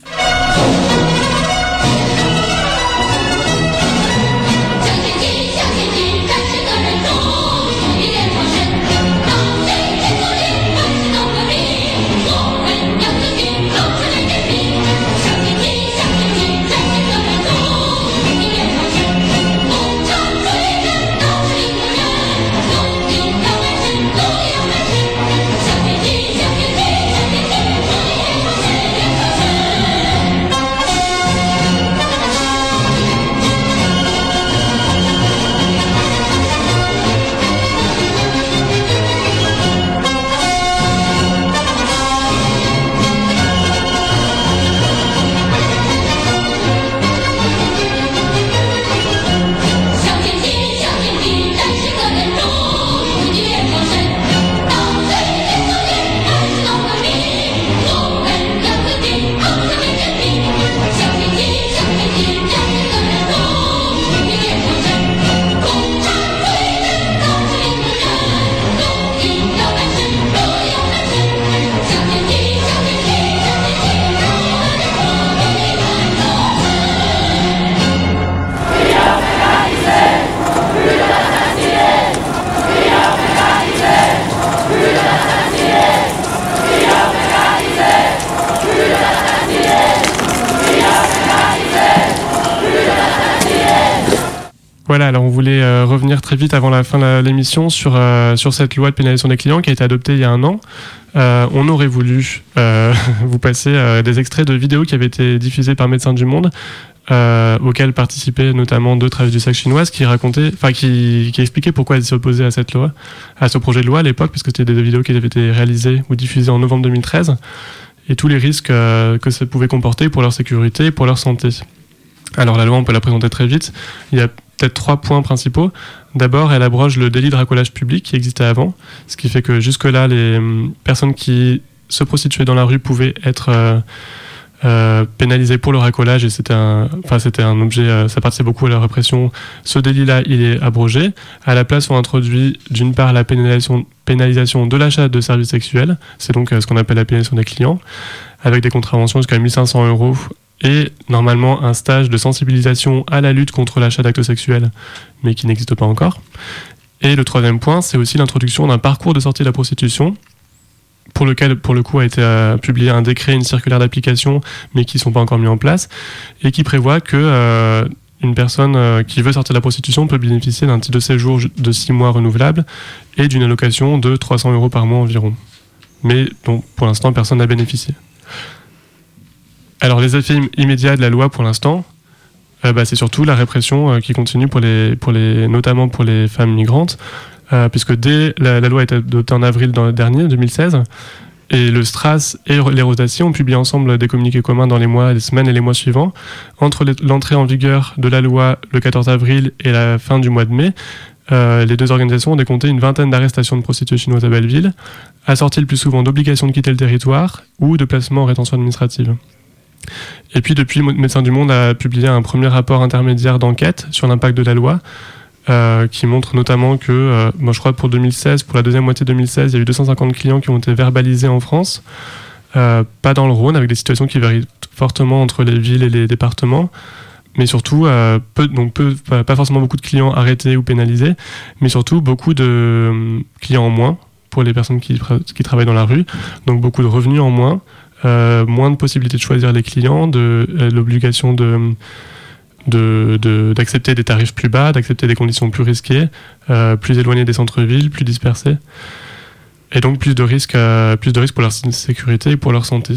Voilà, alors on voulait euh, revenir très vite avant la fin de l'émission sur, euh, sur cette loi de pénalisation des clients qui a été adoptée il y a un an. Euh, on aurait voulu euh, vous passer euh, des extraits de vidéos qui avaient été diffusées par Médecins du Monde, euh, auxquels participaient notamment deux travailleuses du sexe chinoises qui racontaient, enfin qui, qui expliquaient pourquoi elles s'opposaient à cette loi, à ce projet de loi à l'époque, parce que c'était des vidéos qui avaient été réalisées ou diffusées en novembre deux mille treize, et tous les risques euh, que ça pouvait comporter pour leur sécurité et pour leur santé. Alors la loi, on peut la présenter très vite. Il y a peut-être trois points principaux. D'abord, elle abroge le délit de racolage public qui existait avant, ce qui fait que jusque-là, les personnes qui se prostituaient dans la rue pouvaient être euh, euh, pénalisés pour le racolage, et c'était un, enfin, c'était un objet, euh, ça participait beaucoup à la répression. Ce délit-là, il est abrogé. À la place, on introduit d'une part la pénalisation, pénalisation de l'achat de services sexuels, c'est donc euh, ce qu'on appelle la pénalisation des clients, avec des contraventions jusqu'à mille cinq cents euros, et normalement un stage de sensibilisation à la lutte contre l'achat d'actes sexuels, mais qui n'existe pas encore. Et le troisième point, c'est aussi l'introduction d'un parcours de sortie de la prostitution, pour lequel, pour le coup, a été euh, publié un décret, une circulaire d'application, mais qui ne sont pas encore mis en place, et qui prévoit que euh, une personne euh, qui veut sortir de la prostitution peut bénéficier d'un titre de séjour de six mois renouvelable et d'une allocation de trois cents euros par mois environ. Mais dont, pour l'instant, personne n'a bénéficié. Alors, les effets im- immédiats de la loi, pour l'instant, euh, bah, c'est surtout la répression euh, qui continue, pour les, pour les, notamment pour les femmes migrantes, Euh, puisque dès la, la loi a été adoptée en avril dernier, deux mille seize, et le Stras et les Roses d'Acier ont publié ensemble des communiqués communs dans les mois, les semaines et les mois suivants. Entre les, l'entrée en vigueur de la loi le quatorze avril et la fin du mois de mai, euh, les deux organisations ont décompté une vingtaine d'arrestations de prostituées chinoises à Belleville, assorties le plus souvent d'obligations de quitter le territoire ou de placement en rétention administrative. Et puis depuis, Médecins du Monde a publié un premier rapport intermédiaire d'enquête sur l'impact de la loi, Euh, qui montre notamment que, euh, moi je crois pour deux mille seize, pour la deuxième moitié deux mille seize, il y a eu deux cent cinquante clients qui ont été verbalisés en France, euh, pas dans le Rhône, avec des situations qui varient fortement entre les villes et les départements, mais surtout, euh, peu, donc peu, pas, pas forcément beaucoup de clients arrêtés ou pénalisés, mais surtout beaucoup de euh, clients en moins pour les personnes qui, qui travaillent dans la rue, donc beaucoup de revenus en moins, euh, moins de possibilités de choisir les clients, de euh, l'obligation de... De, de, d'accepter des tarifs plus bas, d'accepter des conditions plus risquées, euh, plus éloignées des centres-villes, plus dispersées, et donc plus de risques, euh, plus de risques pour leur sécurité et pour leur santé.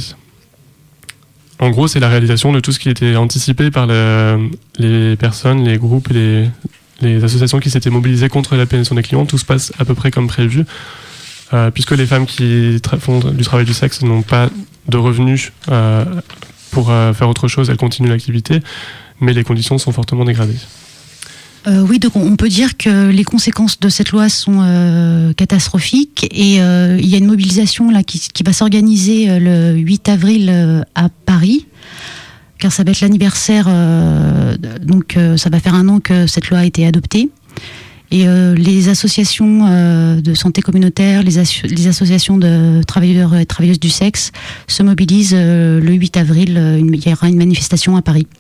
En gros, c'est la réalisation de tout ce qui était anticipé par le, les personnes, les groupes et les, les associations qui s'étaient mobilisées contre la pénétration des clients. Tout se passe à peu près comme prévu, euh, puisque les femmes qui tra- font du travail du sexe n'ont pas de revenus euh, pour euh, faire autre chose, elles continuent l'activité, mais les conditions sont fortement dégradées. Euh, oui, donc on peut dire que les conséquences de cette loi sont euh, catastrophiques, et euh, il y a une mobilisation là qui, qui va s'organiser euh, le huit avril euh, à Paris, car ça va être l'anniversaire, euh, donc euh, ça va faire un an que cette loi a été adoptée. Et euh, les associations euh, de santé communautaire, les, asso- les associations de travailleurs et travailleuses du sexe se mobilisent euh, le huit avril, euh, une, il y aura une manifestation à Paris.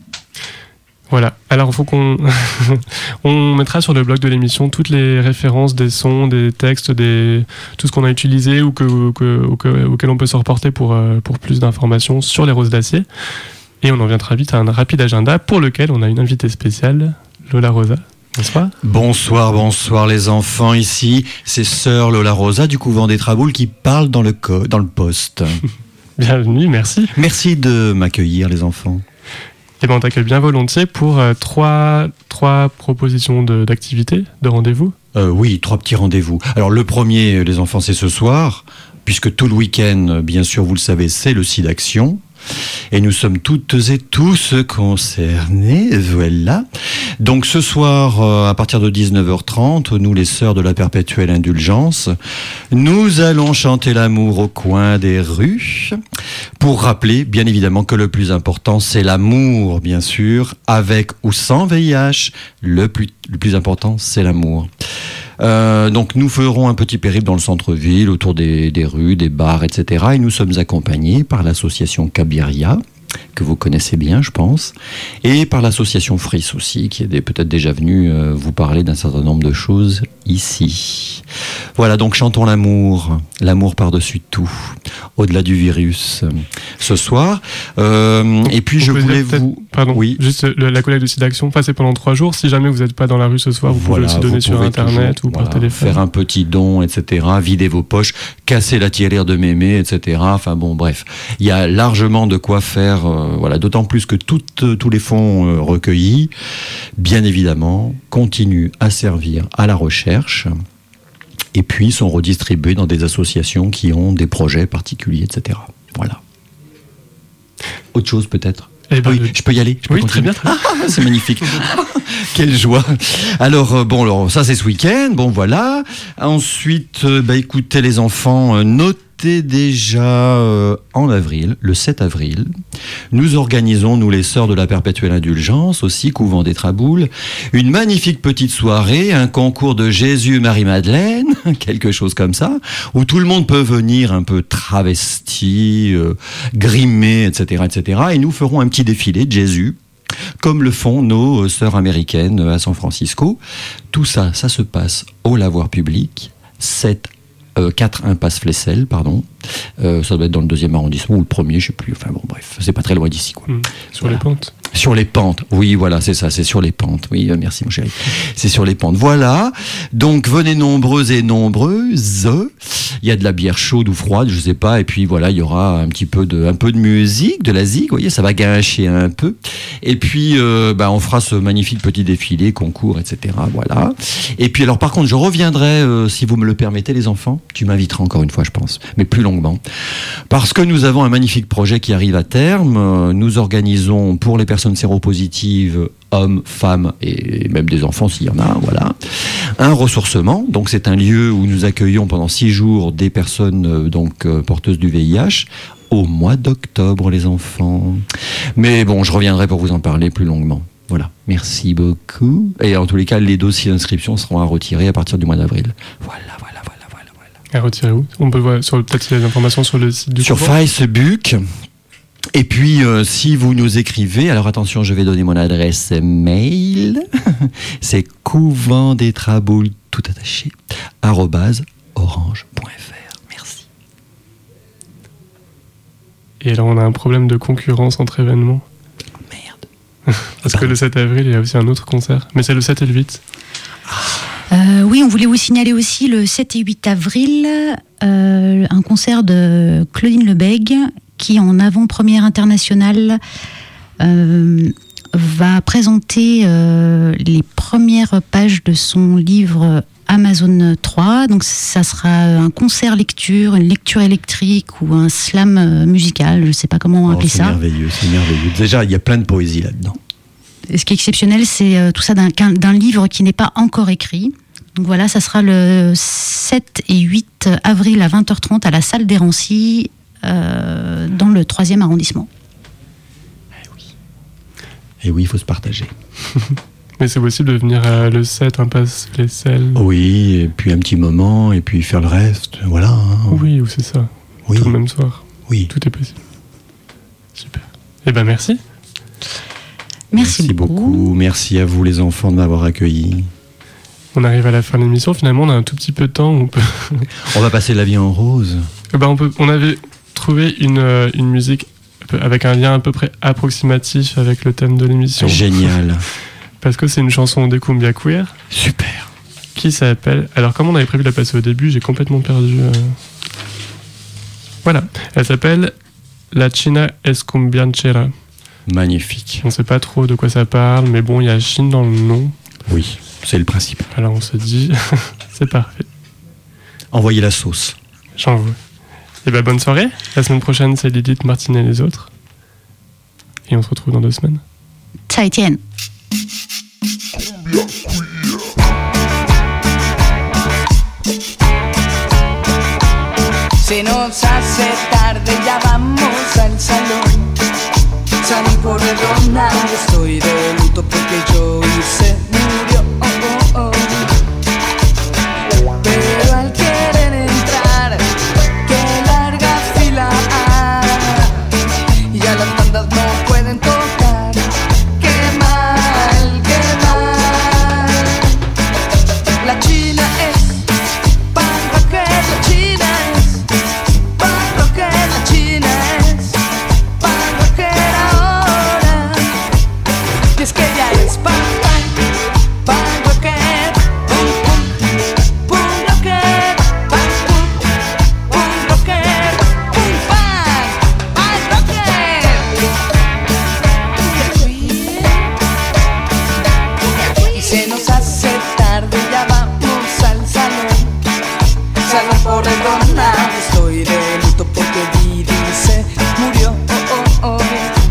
Voilà, alors il faut qu'on on mettra sur le blog de l'émission toutes les références des sons, des textes, des tout ce qu'on a utilisé ou que, que, ou que, auquel on peut se reporter pour, pour plus d'informations sur les Roses d'Acier. Et on en vient très vite à un rapide agenda pour lequel on a une invitée spéciale, Lola Rosa. Bonsoir. Bonsoir, bonsoir les enfants. Ici, c'est Sœur Lola Rosa du couvent des Traboules qui parle dans le, co- dans le poste. Bienvenue, merci. Merci de m'accueillir les enfants. Eh ben, on t'accueille bien volontiers pour euh, trois, trois propositions de, d'activités, de rendez-vous. Euh, oui, trois petits rendez-vous. Alors le premier, les enfants, c'est ce soir, puisque tout le week-end, bien sûr, vous le savez, c'est le SIDAction. Et nous sommes toutes et tous concernés, voilà. Donc ce soir, euh, à partir de dix-neuf heures trente, nous les sœurs de la perpétuelle indulgence, nous allons chanter l'amour au coin des rues, pour rappeler, bien évidemment, que le plus important, c'est l'amour, bien sûr, avec ou sans V I H, le plus, le plus important, c'est l'amour. Euh, donc nous ferons un petit périple dans le centre-ville, autour des, des rues, des bars, et cetera. Et nous sommes accompagnés par l'association Cabiria, que vous connaissez bien, je pense, et par l'association Fris aussi, qui est peut-être déjà venue euh, vous parler d'un certain nombre de choses ici. Voilà, donc chantons l'amour, l'amour par-dessus tout, au-delà du virus, euh, ce soir. Euh, et puis je voulais vous... Pardon, oui. juste le, la collecte de SIDAction, enfin, c'est pendant trois jours. Si jamais vous n'êtes pas dans la rue ce soir, vous voilà, pouvez aussi donner sur Internet toujours, ou par voilà, téléphone. Faire un petit don, et cetera. Vider vos poches, casser la tirelire de mémé, et cetera. Enfin bon, bref, il y a largement de quoi faire. Euh, voilà, d'autant plus que toutes, tous les fonds euh, recueillis, bien évidemment, continuent à servir à la recherche. Et puis sont redistribués dans des associations qui ont des projets particuliers, et cetera. Voilà. Autre chose peut-être ? Eh ben, oui, je peux y aller, je peux oui, continuer. très bien. Ah, c'est magnifique. Quelle joie. Alors, euh, bon, alors, ça c'est ce week-end, bon voilà. Ensuite, euh, bah, écoutez les enfants, euh, notez c'était déjà euh, en avril, le sept avril. Nous organisons, nous les Sœurs de la Perpétuelle Indulgence, aussi couvent des Traboules, une magnifique petite soirée, un concours de Jésus-Marie-Madeleine, quelque chose comme ça, où tout le monde peut venir un peu travesti, euh, grimé, et cetera, et cetera. Et nous ferons un petit défilé de Jésus, comme le font nos sœurs américaines à San Francisco. Tout ça, ça se passe au lavoir public, sept Euh, quatre impasse Flessel, pardon. Euh, ça doit être dans le deuxième arrondissement ou le premier, je sais plus. Enfin bon, bref, c'est pas très loin d'ici, quoi. Mmh. Sur voilà. les pentes. Sur les pentes, oui, voilà, c'est ça, c'est sur les pentes. Oui, euh, merci mon chéri. C'est sur les pentes. Voilà. Donc venez nombreux et nombreuses. Il y a de la bière chaude ou froide, je sais pas. Et puis voilà, il y aura un petit peu de, un peu de musique, de la zig. Vous voyez, ça va gâcher un peu. Et puis, euh, bah, on fera ce magnifique petit défilé, concours, et cetera. Voilà. Et puis alors, par contre, je reviendrai, euh, si vous me le permettez, les enfants. Tu m'inviteras encore une fois, je pense, mais plus longuement. Parce que nous avons un magnifique projet qui arrive à terme. Nous organisons pour les personnes séropositives, hommes, femmes et même des enfants s'il y en a, voilà, un ressourcement. Donc c'est un lieu où nous accueillons pendant six jours des personnes donc porteuses du V I H au mois d'octobre, les enfants. Mais bon, je reviendrai pour vous en parler plus longuement. Voilà, merci beaucoup. Et en tous les cas, les dossiers d'inscription seront à retirer à partir du mois d'avril. Voilà, voilà. À retirer où? On peut voir sur, peut-être les informations sur le site du Sur Facebook. Et puis, euh, si vous nous écrivez, alors attention, je vais donner mon adresse mail. C'est couvent des traboules, tout attaché, arobase orange point f r. Merci. Et alors, on a un problème de concurrence entre événements. Oh, merde. Parce Pardon. que le sept avril, il y a aussi un autre concert. Mais c'est le sept et le huit. Euh, oui, on voulait vous signaler aussi le sept et huit avril, euh, un concert de Claudine Lebègue qui, en avant-première internationale, euh, va présenter euh, les premières pages de son livre Amazon trois. Donc ça sera un concert lecture, une lecture électrique ou un slam musical, je ne sais pas comment oh, appeler c'est ça. C'est merveilleux, c'est merveilleux. Déjà, il y a plein de poésie là-dedans. Et ce qui est exceptionnel, c'est euh, tout ça d'un, d'un livre qui n'est pas encore écrit. Donc voilà, ça sera le sept et huit avril à vingt heures trente à la salle des Rancy, euh, dans le troisième arrondissement. Eh oui. Et oui, il faut se partager. Mais c'est possible de venir à le sept, impasse Flessel. Oui, et puis un petit moment, et puis faire le reste, voilà. Hein. Oui, ou c'est ça. Oui. Tout le même soir. Oui. Tout est possible. Super. Eh ben merci. Merci, Merci beaucoup. beaucoup. Merci à vous les enfants de m'avoir accueilli. On arrive à la fin de l'émission. Finalement, on a un tout petit peu de temps. On, peut... on va passer la vie en rose. Eh ben, on, peut... on avait trouvé une, euh, une musique avec un lien à peu près approximatif avec le thème de l'émission. Génial. Parce que c'est une chanson des Cumbia Queer. Super. Qui s'appelle... Alors, comme on avait prévu de la passer au début, j'ai complètement perdu... Euh... Voilà. Elle s'appelle La China es Cumbianchera. Magnifique. On ne sait pas trop de quoi ça parle, mais bon, il y a Chine dans le nom. Oui, c'est le principe. Alors on se dit, c'est parfait. Envoyez la sauce. J'envoie. Et ben bonne soirée. La semaine prochaine, c'est Lilith, Martine et les autres. Et on se retrouve dans deux semaines. Ciao, Etienne. Se nos hace tarde, ya vamos al salón. Salí por redonda, estoy de luto porque Joey se murió. Oh, oh, oh. Pero al querer entrar, qué larga fila hay. Ya las bandas no pueden tocar. Qué mal, qué mal. La China es punk rocker, la China es punk rocker, la China es punk rocker ahora. Y es que ya es punk, punk, punk rocker, punk, punk, punk rocker, punk, punk, punk rocker, punk, punk, punk rocker. Y se nos hace tarde, ya vamos al salón. Salón por redonda, estoy de luto porque Didi se murió. Oh, oh, oh.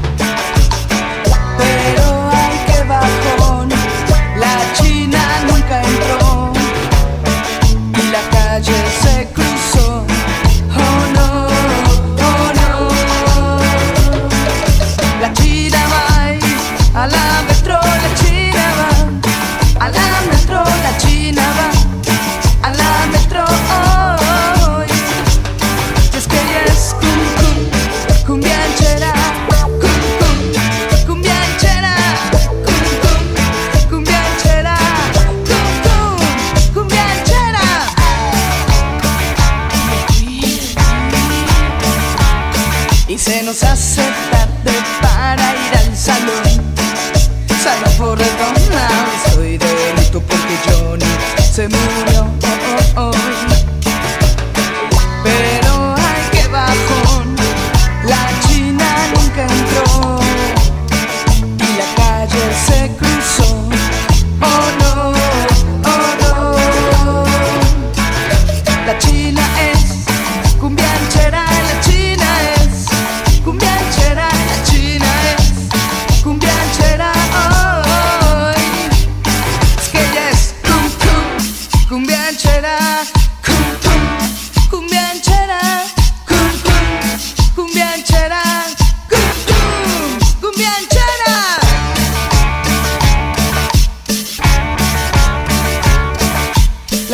Pero ay, qué bajón, la China nunca entró y la calle se cruzó. Oh no.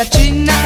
La China